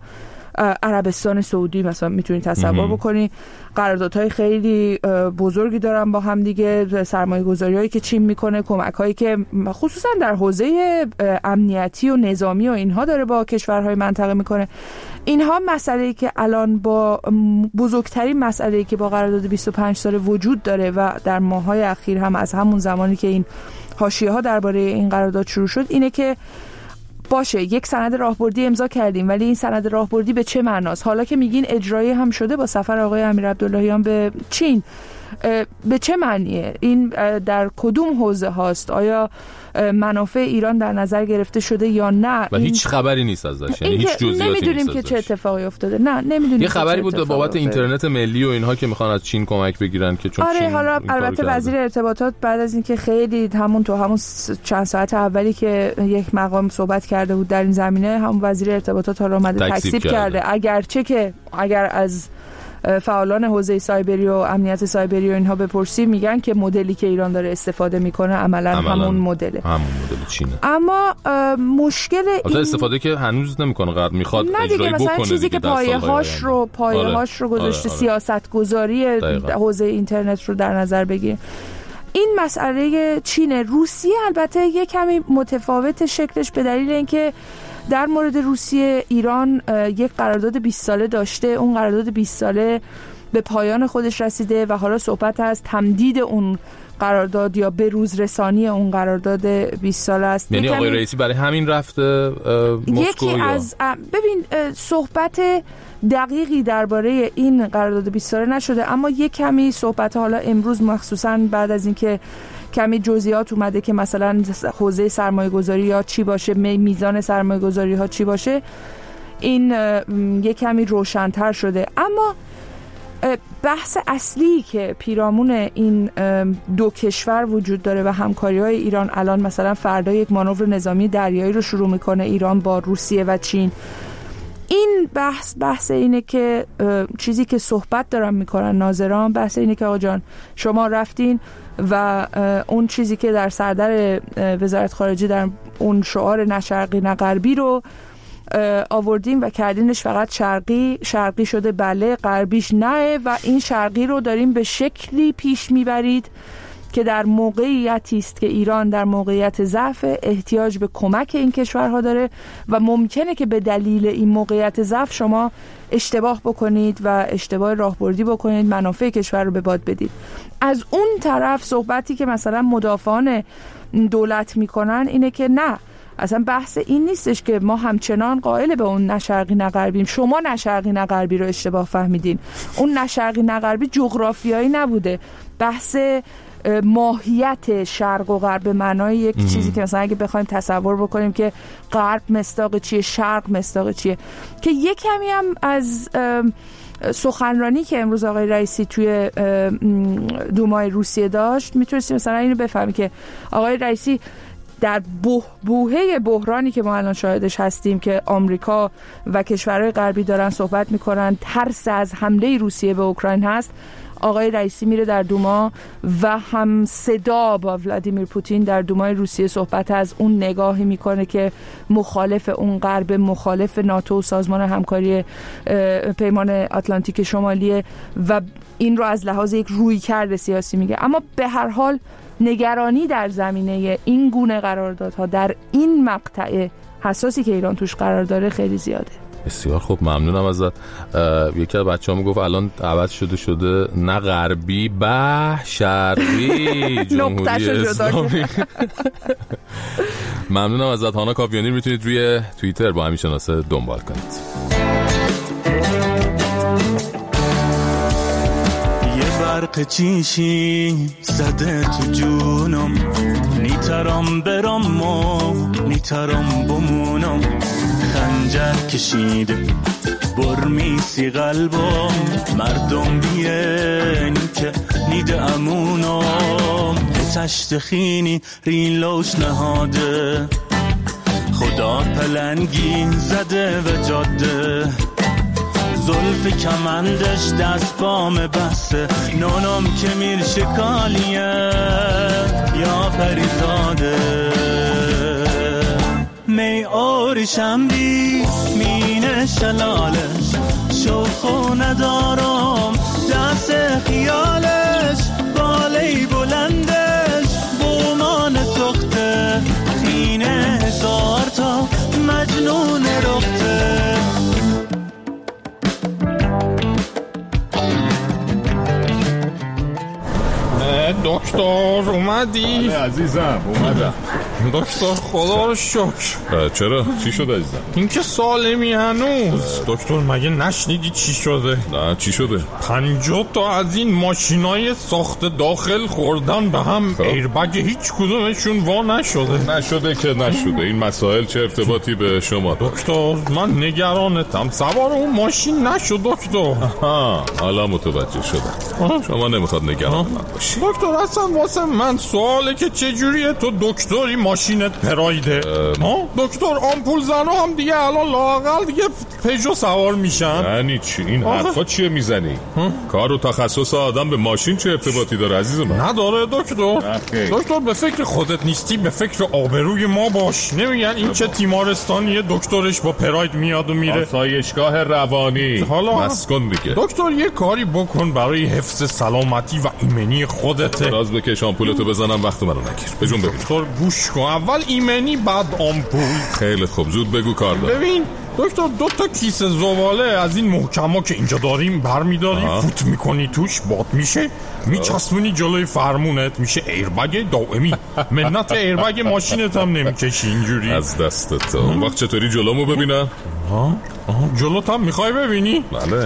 عربستان سعودی مثلا میتونید تصور بکنی، قراردادهای خیلی بزرگی دارن با هم دیگه، سرمایه‌گذاری‌هایی که چین میکنه، کمک‌هایی که خصوصا در حوزه امنیتی و نظامی و اینها داره با کشورهای منطقه میکنه. اینها مسئله‌ای که الان با بزرگترین مسئله‌ای که با قرارداد 25 ساله وجود داره و در ماه‌های اخیر هم از همون زمانی که این حاشیه‌ها درباره این قرارداد شروع شد اینه که باشه یک سند راهبردی امضا کردیم، ولی این سند راهبردی به چه معناست؟ حالا که میگین اجرایی هم شده با سفر آقای امیرعبداللهیان به چین، به چه معنیه؟ این در کدوم حوزه هاست؟ آیا منافع ایران در نظر گرفته شده یا نه؟ و هیچ خبری نیست ازش، یعنی هیچ جزئیاتی نیست. نمیدونیم که چه اتفاقی افتاده. نه نمیدونیم. یه خبری بود بابت اینترنت ملی و اینها که میخوان از چین کمک بگیرن که چون چین حالا البته وزیر ارتباطات بعد از اینکه خیلی همون چند ساعت اولی که یک مقام صحبت کرده بود در این زمینه، هم وزیر ارتباطات حالا اومده تکذیب کرده، اگرچه که اگر از فعالان حوزه سایبری و امنیت سایبری و اینها بپرسی میگن که مدلی که ایران داره استفاده میکنه عملا همون مدل چینه. اما مشکل این استفاده که هنوز نمیکنه، قرار میخواد اجرایی بکنه، چیزی که پایه‌هاش رو گذاشته، سیاست گذاری حوزه اینترنت رو در نظر بگیره. این مسئله چین. روسیه البته یک کمی متفاوت شکلش به دلیل اینکه در مورد روسیه ایران یک قرارداد 20 ساله داشته، اون قرارداد 20 ساله به پایان خودش رسیده و حالا صحبت از تمدید اون قرارداد یا به روز رسانی اون قرارداد 20 ساله است. یعنی آقای رئیسی برای همین رفته مسکو؟ یکی از ببین صحبت دقیقی درباره این قرارداد 20 ساله نشده، اما یک کمی صحبت حالا امروز مخصوصا بعد از اینکه کمی جزئیات اومده که مثلا حوزه سرمایه‌گذاری یا چی باشه، میزان سرمایه‌گذاری ها چی باشه، این یک کمی روشن‌تر شده. اما بحث اصلی که پیرامون این دو کشور وجود داره و همکاری‌های ایران الان مثلا فردا یک مانور نظامی دریایی رو شروع میکنه ایران با روسیه و چین. این بحث اینه که چیزی که صحبت دارن میکنن ناظران، بحث اینه که آقا جان شما رفتین و اون چیزی که در سردر وزارت خارجه در اون شعار نه شرقی نه غربی رو آوردیم و کردینش فقط شرقی شده، بله غربیش نه، و این شرقی رو داریم به شکلی پیش میبرید که در موقعیتی است که ایران در موقعیت ضعف احتیاج به کمک این کشورها داره و ممکنه که به دلیل این موقعیت ضعف شما اشتباه بکنید و اشتباه راهبردی بکنید، منافع کشور رو به باد بدید. از اون طرف صحبتی که مثلا مدافعان دولت میکنن اینه که نه، اصلا بحث این نیستش که ما همچنان قائل به اون نه شرقی نه غربیم، شما نه شرقی نه غربی رو اشتباه فهمیدین. اون نه شرقی نه غربی جغرافیایی نبوده، بحث ماهیت شرق و غرب به معنای یک چیزی که مثلا اگه بخوایم تصور بکنیم که غرب مصداق چیه، شرق مصداق چیه، که یک کمی هم از سخنرانی که امروز آقای رئیسی توی دومای روسیه داشت میتونستیم مثلا اینو بفهمیم که آقای رئیسی در بوهه بحرانی که ما الان شاهدش هستیم که آمریکا و کشورهای غربی دارن صحبت میکنن، ترس از حمله روسیه به اوکراین هست، آقای رئیسی میره در دوما و هم صدا با ولادیمیر پوتین در دومای روسیه صحبت از اون نگاهی میکنه که مخالف اون غرب، مخالف ناتو و سازمان همکاری پیمان آتلانتیک شمالیه و این رو از لحاظ یک رویکرد سیاسی میگه. اما به هر حال نگرانی در زمینه این گونه قراردادها در این مقطع حساسی که ایران توش قرار داره خیلی زیاده. بسیار خوب، ممنونم ازت. یکی از بچه‌ها میگفت الان عوض شده نه غربی به شرقی جمهوری اسلامی. ممنونم ازت. هانا کاویانی میتونید روی توییتر با همین شناسه دنبال کنید. برق چیشی زده تو جونم، نیترام برام و نیترام بمونم، خنجر کشیده برمیسی قلبم، مردم بیین که نیده امونم، تشت خینی ریلوش نهاده، خدا پلنگی زده و جاده، زلف کمندش دست بام بسته، نونم که میر شکالیه یا پریزاده. می آرشم بی مین شلالش شوخو ندارم دست خیالش بالی بلندش بومان سخته خینه هزار تا مجنون رخته دکتر اومدی؟ عزیزم اومدم. دکتر خدا رو شکر. چرا؟ چی شده عزیزم؟ این که سالمی هنوز. دکتر مگه نشنیدی چی شده؟ نه چی شده؟ 50 تا از این ماشینای ساخت داخل خوردن به هم. ایربگ هیچ کدومشون وا نشده. نشده که نشده. این مسائل چه ارتباطی به شما؟ دکتر من نگرانتم. سوار اون ماشین نشد دکتر. حالا متوجه شدم. شما نمیخواد نگران من باشی. دکتر اصلا واسه من سواله که چجوریه تو دکتری ماشینت پرایده؟ دکتر آمپول زنها هم دیگه الان لااقل دیگه پژو سوار میشن. یعنی چی؟ این حرفا چیه میزنی؟ کار و تخصص آدم به ماشین چه ارتباطی داره عزیز من؟ نداره دکتر. دکتر به فکر خودت نیستی، به فکر آبروی ما باش. نمیگن این چه تیمارستانیه دکترش با پراید میاد و میره؟ آسایشگاه روانی. حالا مسکن دیگه. دکتر یه کاری بکن برای حفظ سلامتی و ایمنی خودت. راز بکش آمپولتو بزنم وقت منو نگیر. بجون ببین. دکتر گوش کن، اول ایمنی بعد آمپول. خیلی خوب زود بگو کار دارم. ببین دکتر 2 تا کیسه زباله از این محکما که اینجا داریم برمیداری، فوت میکنی توش، باد میشه، میچسبونی جلوی فرمونت، میشه ایربگ دائمی. منت ایربگ ماشینت هم نمیکشی اینجوری. از دستت. اون وقت چطوری جلومو ببینم؟ جلوت هم میخوای ببینی؟ بله.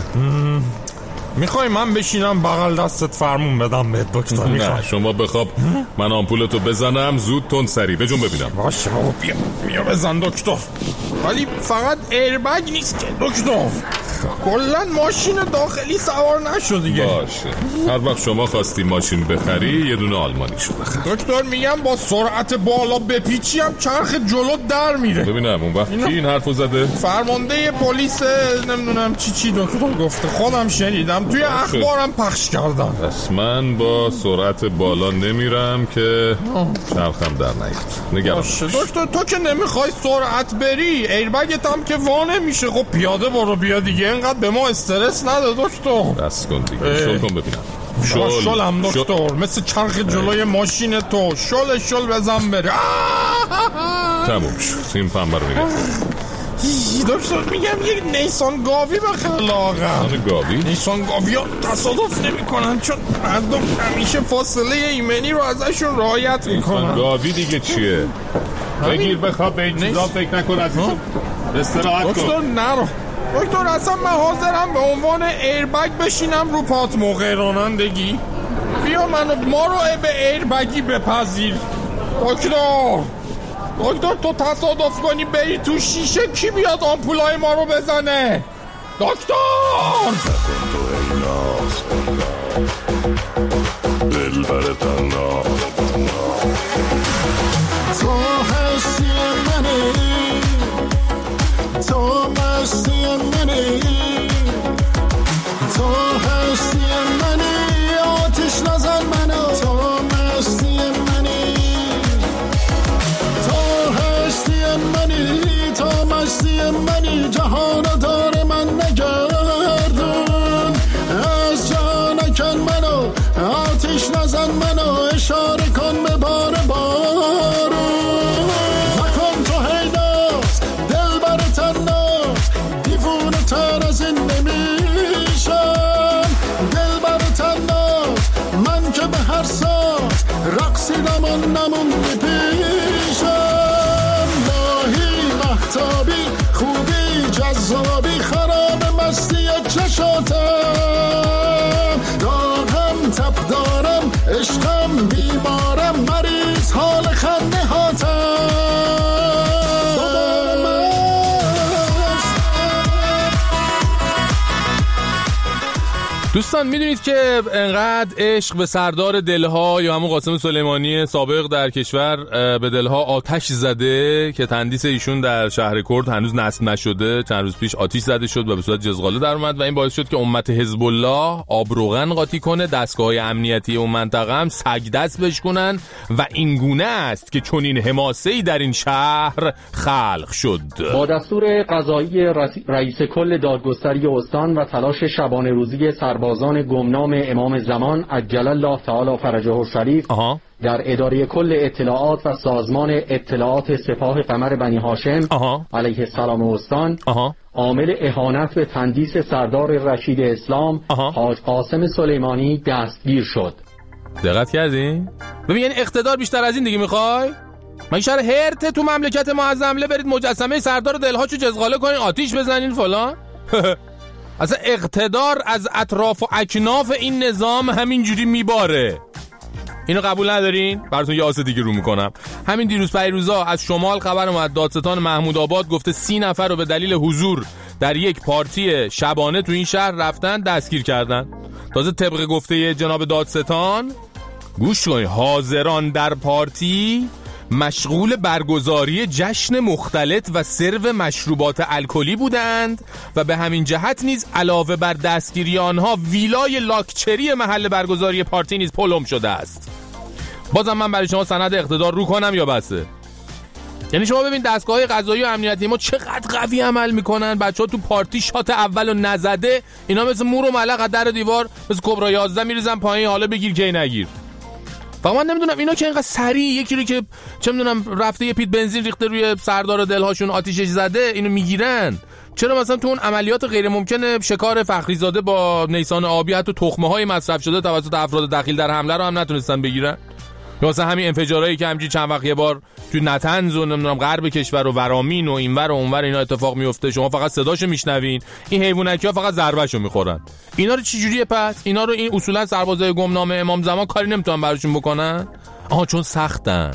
میخوای من بشینم بغل دستت فرمون بدم بهت دکتر؟ نه شما بخواب من آمپولتو بزنم زود تند سری بجون ببینم. باشه بابا بیا بزن دکتر. ولی فقط ایربگ نیست که دکتر، کلن ماشین داخلی سوار نشو دیگه. باشه هر وقت شما خواستی ماشین بخری یه دونه آلمانی شو بخر. دکتر میگم با سرعت بالا بپیچی هم چرخ جلو در میره. ببینم اون وقت کی این حرفو زده؟ فرمانده پلیس نمیدونم چی دکتر گفته، خودم شنیدم توی اخبارم پخش کردم. پس من با سرعت بالا نمیرم که چرخم در نیاد. باشه دکتر تو که نمیخوای سرعت بری، ایربگت هم که وا نمیشه. خب پیاده برو بیا دیگه، اینقدر به ما استرس نده دکتر. دست کن دیگه. شل کن ببینم. شلم دکتر مثل چرخ جلوی ماشین تو. شل بزن بره. تموم شد. این پنبه رو نگه دکتر میگم یک نیسان گاوی بخیر لاغر. گاوی؟ نیسان گاوی ها تصادف نمی کنن چون مردم همیشه فاصله ایمنی رو ازشون رعایت میکنن. نیسان گاوی دیگه چیه؟ بگیر بخواب به این چیزا فکر نکن عزیزم. استراحت کن. دکتر نرو. دکتر اصلا من حاضرم به عنوان ایربگ بشینم رو پات موقع رانندگی. بیا ما رو به ایربگی بپذیر. دکتر تو تصادف کنی بری تو شیشه، کی بیاد آمپولای ما رو بزنه؟ دکتر دل برتن تو هستی منی، تو مستی منی، تو هستی منی، آتش نزن منو، تو مستی منی، تو هستی منی، تو مستی منی، جهانو داره من نگردون، از جا نکن منو، آتش نزن منو، اشاره کن به بار بارون، نکن تو هیداز دل بر تناز، دیوونه تر از این نمیشم، دل بر تناز، من که به هر ساز رقصیدم و نموندی پیشم، ماهی محتابی خوبی جذابی خراب مستی چشاتم، دارم تب دارم عشقم بیمارم مریض حال خنده هاتم. دوستان میدونید که انقدر عشق به سردار دلها یا همون قاسم سلیمانی سابق در کشور به دلها آتش زده که تندیس ایشون در شهر کرد هنوز نصب نشده. چند روز پیش آتش زده شد و به صورت جزغاله در اومد و این باعث شد که امت حزب الله آب روغن قاطی کنه، دستگاه‌های امنیتی اون منطقه هم سگ دست بشکنن و این گونه است که چنین حماسه‌ای در این شهر خلق شد. با دستور قضایی رئیس کل دادگستری استان و تلاش شبانه روزی سربازان گمنام امام زمان عجل الله تعالی فرجه الشریف در اداره کل اطلاعات و سازمان اطلاعات سپاه قمر بنی هاشم علیه السلام استان عامل اهانت به تندیس سردار رشید اسلام حاج قاسم سلیمانی دستگیر شد. دقت کردین؟ ببین یعنی اقتدار بیشتر از این دیگه میخوای؟ من شهر هرت تو مملکت معظمله برید مجسمه سردار دلهاشو جزغاله کنین، آتیش بزنین فلان. اصلا اقتدار از اطراف و اکناف این نظام همینجوری میباره. اینو قبول ندارین؟ براتون یه آسه دیگه رو میکنم. همین دیروز پیروزا از شمال خبر اومد دادستان محمود آباد گفته 30 نفر رو به دلیل حضور در یک پارتی شبانه تو این شهر رفتن دستگیر کردن. تازه طبق گفته جناب دادستان گوش کنید، حاضران در پارتی مشغول برگزاری جشن مختلط و سرو مشروبات الکلی بودند و به همین جهت نیز علاوه بر دستگیری آنها ویلای لاکچری محل برگزاری پارتی نیز پلم شده است. بازم من برای شما سند اقتدار رو کنم یا بسه؟ یعنی شما ببین دستگاه قضایی و امنیتی ما چقدر قوی عمل میکنن. بچه‌ها تو پارتی شات اولو نزده اینا مثل مور و ملق در دیوار مثل کبرا 11 میریزن پایین، حالا بگیر کی نگیر. فقط من نمیدونم اینا که اینقدر سریع یکی رو که چه میدونم رفته یه پیت بنزین ریخته روی سردار دلهاشون آتیشش زده اینو میگیرن، چرا مثلا تو اون عملیات غیر ممکن شکار فخریزاده با نیسان آبی حتی تخمه های مصرف شده توسط افراد دخیل در حمله رو هم نتونستن بگیرن؟ یا مثلا همین انفجارایی که همینجوری چند وقت یه بار تو نتنز و نمیدونم غرب کشور و ورامین و اینور و اونور اینا اتفاق میفته، شما فقط صداشو میشنوین، این حیوانکی‌ها فقط ضربهشو میخورن. اینا رو چه جوریه پس؟ اینا رو این اصولا سربازای گمنام امام زمان کاری نمیتونن براشون بکنن؟ چون سختن.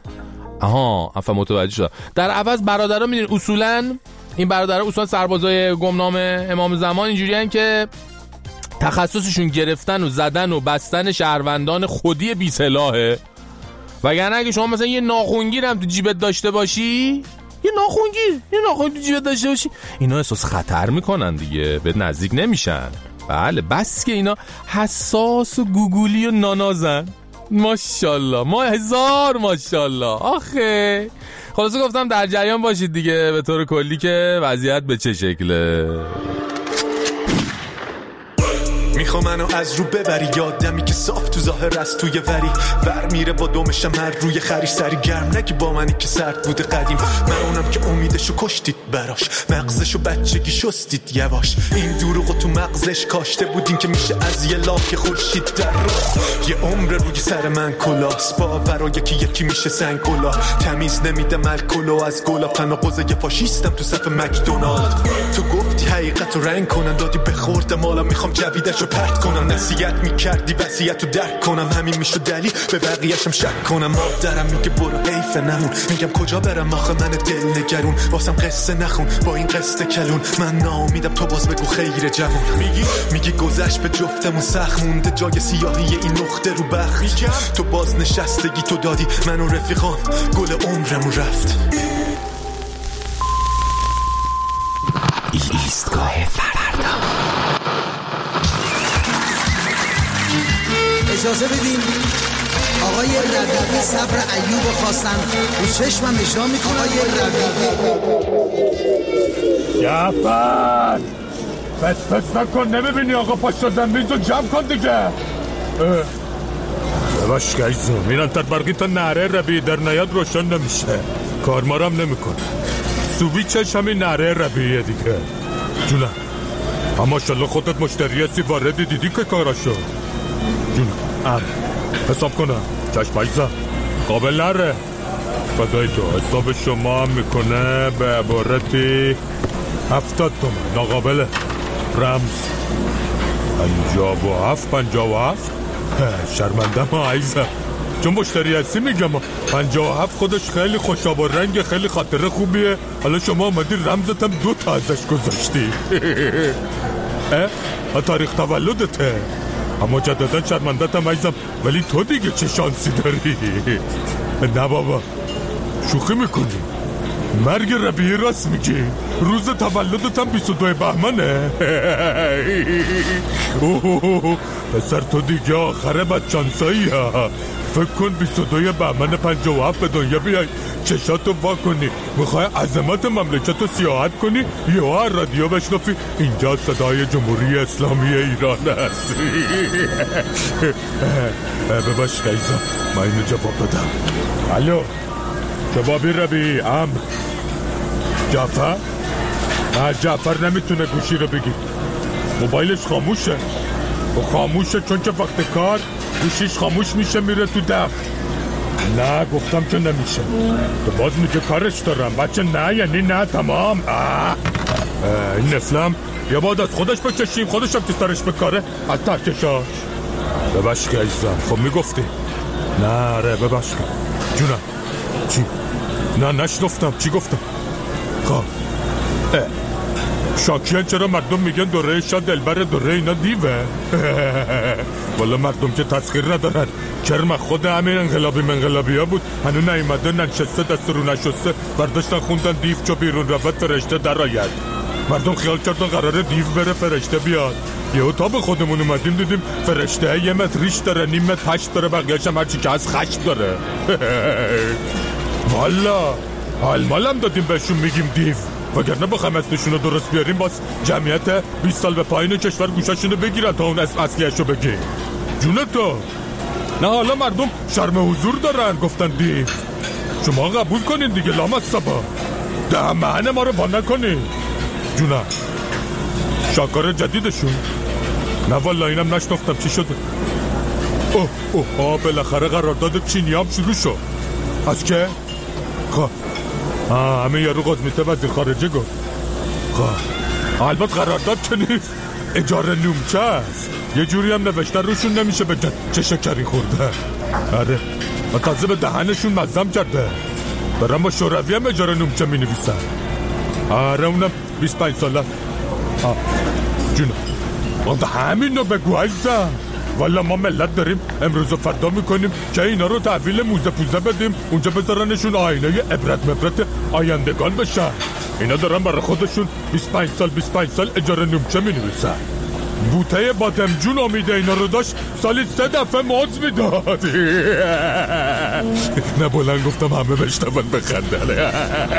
افهم متوجه شد. در عوض برادرها میدونین اصولا این برادرها اصولا سربازای گمنام امام زمان اینجوریان که تخصصشون گرفتن و زدن و بستن شهروندان خودی بی سلاحه. وگرنه اگه شما مثلا یه ناخونگیر هم تو جیبت داشته باشی، یه ناخونگیر تو جیبت داشته باشی، اینا احساس خطر میکنن دیگه، به نزدیک نمیشن. بله بس که اینا حساس و گوگولی و نانازن. ماشاءالله ما هزار ماشاءالله. آخه خلاصه گفتم در جریان باشید دیگه به طور کلی که وضعیت به چه شکله. میخوا منو از رو ببری، یادمی که صاف تو ظاهر از توی وری ور میره با دومشم هر روی خریش سری گرم نگی با منی که سرد بوده قدیم. من اونم که امیدشو کشتید براش، مغزشو بچگی شستید یواش. این دروغو تو مغزش کاشته بودین که میشه از یه لاک خورشید در رو. یه عمر روی سر من کلاس باورا یکی میشه سنگ گلا. تمیز نمیدم الکلو از گلا، تناقض یه فاشیستم تو صف مکدونالد. تو گفتی حقیقتو رنگ کنن دادی بخوردم، حالا میخوام جویدشو پرت کنم. نصیحت میکردی وصیتو درک کنم، همین میشد دلیل به بقیه‌شم شک کنم. مادرم میگه برو حیف نمون، میگم کجا برم آخه من دل نگرون. واسم قصه نخون با این قصه کلون، من ناامیدم تو باز بگو خیر جوون. میگی گذشت به جفتمون سخت مونده، جای سیاهی این نقطه رو بخت. تو باز نشستگی تو دادی من و رفیقام، گل عمرمون رفت. ایستگاه فردا. اجازه بدین آقای ربیعی صبر ایوب خواستن رو چشمم اجرا میکنه. آقای ربیعی جعفر فس نکن، نمیبینی آقا پاشا زنبیزو جمع کن دیگه. بباش گیزو میرن تر برقی تا نهره ربیعی در نیاد روشن نمیشه، کارمارم نمیکنه. سویچش همین نهره ربیعیه دیگه. جونم اما ماشالله خودت مشتری هستی، واردی دیدی که کاراشو. جونم حساب کنم چشم ایزا قابل نره فضای تو حساب شما هم میکنه به عبارتی 70 تومن ناقابله رمز 57 شرمنده ما ایزا چون مشتری هستی میگم 57 خودش خیلی خوشاب و رنگ خیلی خاطره خوبیه. حالا شما آمدی رمزتم 2 تا ازش گذاشتی. تاریخ تولدته. اما جددن شرمندتم عزیزم، ولی تو دیگه چه شانسی داری. نه بابا شوخی میکنی. مرگ ربیعی راست میگی. روز تولدتم 22 بهمنه. پسر تو دیگه آخره بدشانسایی ها. فکر کن 22 بهمن 57 به دنیا بیای، چشاتو وا کنی، میخوای عظمت مملکت رو سیاحت کنی، یا رادیو بشنفی اینجا صدای جمهوری اسلامی ایران هست. بباش قیزم، من اینو جواب بدم. الو جوابی ربی جعفر؟ نه جعفر نمیتونه گوشی رو بگی، موبایلش خاموشه. و خاموشه چون که وقت کار گوشیش خاموش میشه میره تو دف. نه گفتم که نمیشه. تو باز میگه کارش دارم بچه. نه یعنی نه تمام. این نفلم یا باید از خودش بکشیم، خودش هم که سرش بکاره از تحکشاش. ببش که عزیزم خب میگفتی. نه ره ببش که جونم. چی؟ نه نشنفتم چی گفتم. خب شاکیان چرا مردم میگن دوره شاه دلبر دوره اینا دیوه؟ والا مردم که تسخیر ندارن. کرم خود همین انقلابی ها بود، هنو نیمده ننشسته دست رو نشسته، برداشتن خوندن دیو چو بیرون رفت فرشته در آید. مردم خیال کردن قراره دیو بره فرشته بیاد. یهو تا به خودمون اومدیم دیدیم فرشته 1 متر ریش داره، 1.5 متر پشت داره، بقیه‌اش هم هرچی که از خشم داره. والا حال مالم دادیم بهشون میگیم دیو، وگرنه بخوایم اسمشونو درست بیاریم باز جمعیت 20 سال به پایین کشور گوشاشونو بگیرن تا اون اسم اصلیشو بگیم. جونه تو؟ نه حالا مردم شرم حضور دارن گفتن دیو. شما قبول کنین دیگه لامصبا، دهمهن ما رو با نکنین. جونه شاکار جدیدشون؟ نه والا اینم نشناختم چی شده. بالاخره قرارداد چینیام شروع شد. از که؟ خب همه یارو قزمیته وزیر خارجه گفت. خب البته قرارداد که نیست، اجاره نومچه است. یه جوری هم نوشته روشون نمیشه بگن چه شکری خورده. آره و تازه به دهنشون مزم کرده، دارم با شوروی هم اجاره نومچه می نویسن. آره اونم 25 ساله. جونم همین رو بگو عزیزم. والا ما ملت داریم امروز و فردا میکنیم که اینا رو تحویل موزه پوزه بدیم اونجا بذارنشون آینه عبرت مبرت آیندگان بشن. اینا دارن برای خودشون 25 سال اجاره نومچه می نویسن. بوته بادمجون امیده اینا رو داشت سالی 3 دفعه موز میداد. نه بلند گفتم همه بشتون بخندن.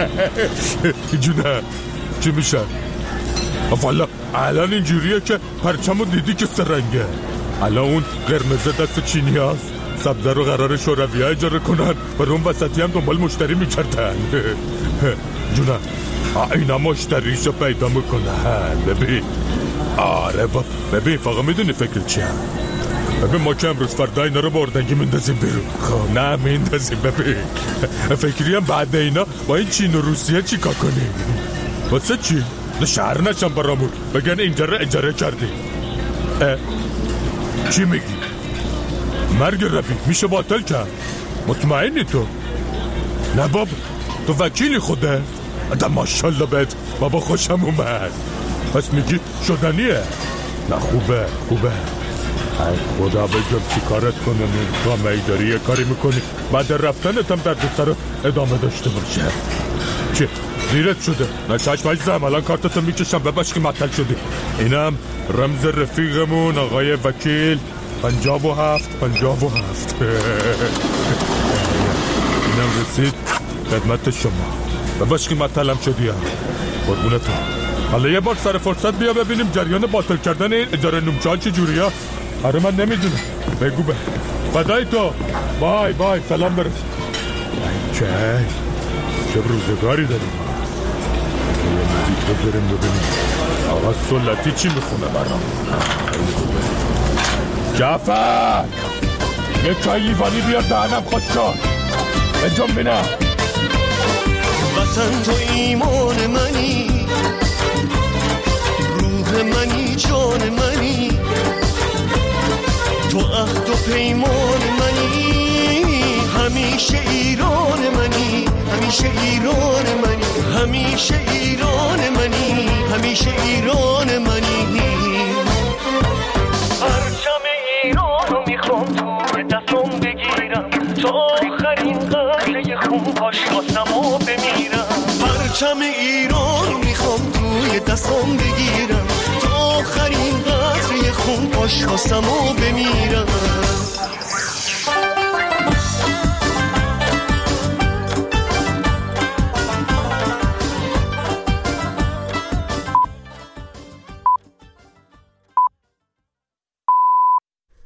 جونه چی میشه؟ والا الان اینجوریه که پرچمو دیدی که سرنگه. الان اون قرمزه دست چینی هست، سبزه رو قرار شوروی ها اجاره کنن و اون وسطی هم دنبال مشتری میکردن. جونم اینا مشتریشو پیدا میکنن. ببین آره ببین فقط میدونی فکر چی هم؟ ببین ما که امروز فردا اینا رو بردنگی میندازیم بیرون. خب نه میندازیم. ببین فکری هم بعد اینا با این چین و روسیه چی کار کنیم؟ واسه چی؟ شهر نشم برامون بگن اینجا رو اجاره کردیم. چی میگی؟ مرگ ربی میشه باطل کرد؟ مطمئنی تو؟ نه باب تو وکیلی خوده؟ آدم ماشالله بهت بابا خوشم اومد. پس میگی شدنیه؟ نه خوبه ای خدا بگم چی کارت کنم. تو میداری یه کاری میکنی بعد رفتنت هم درد سر ادامه داشته باشه. چی؟ دیرت شده؟ نه چشم عزیزم الان کارتتو میکشم بباش که معطل شدی. اینم رمز رفیقمون آقای وکیل 57. اینم رسید خدمت شما. بباش که معطلم شدی هم قربونتون. حالا یه بار سر فرصت بیا ببینیم جریان باطل کردن این اجاره نومچه ها چه جوری ها. آره من نمیدونم. بگو به فدای تو. بای سلام برس. چه روزگاری داریم. بذاریم ببینیم آقا سلطی چی میخونه برام. جعفر یه چای لیوانی بیار دهنم خوش شد. بجام بینم وطن تو ایمان منی، روح منی، جان منی، تو عهد و پیمان منی، همیشه ایران منی، همیشه ایران منی، همیشه ایران منی، همیشه ایران منی. پرچم ایران رو میخوام توی دستام بگیرم تا آخرین قطره خون پاش واسم و بمیرم.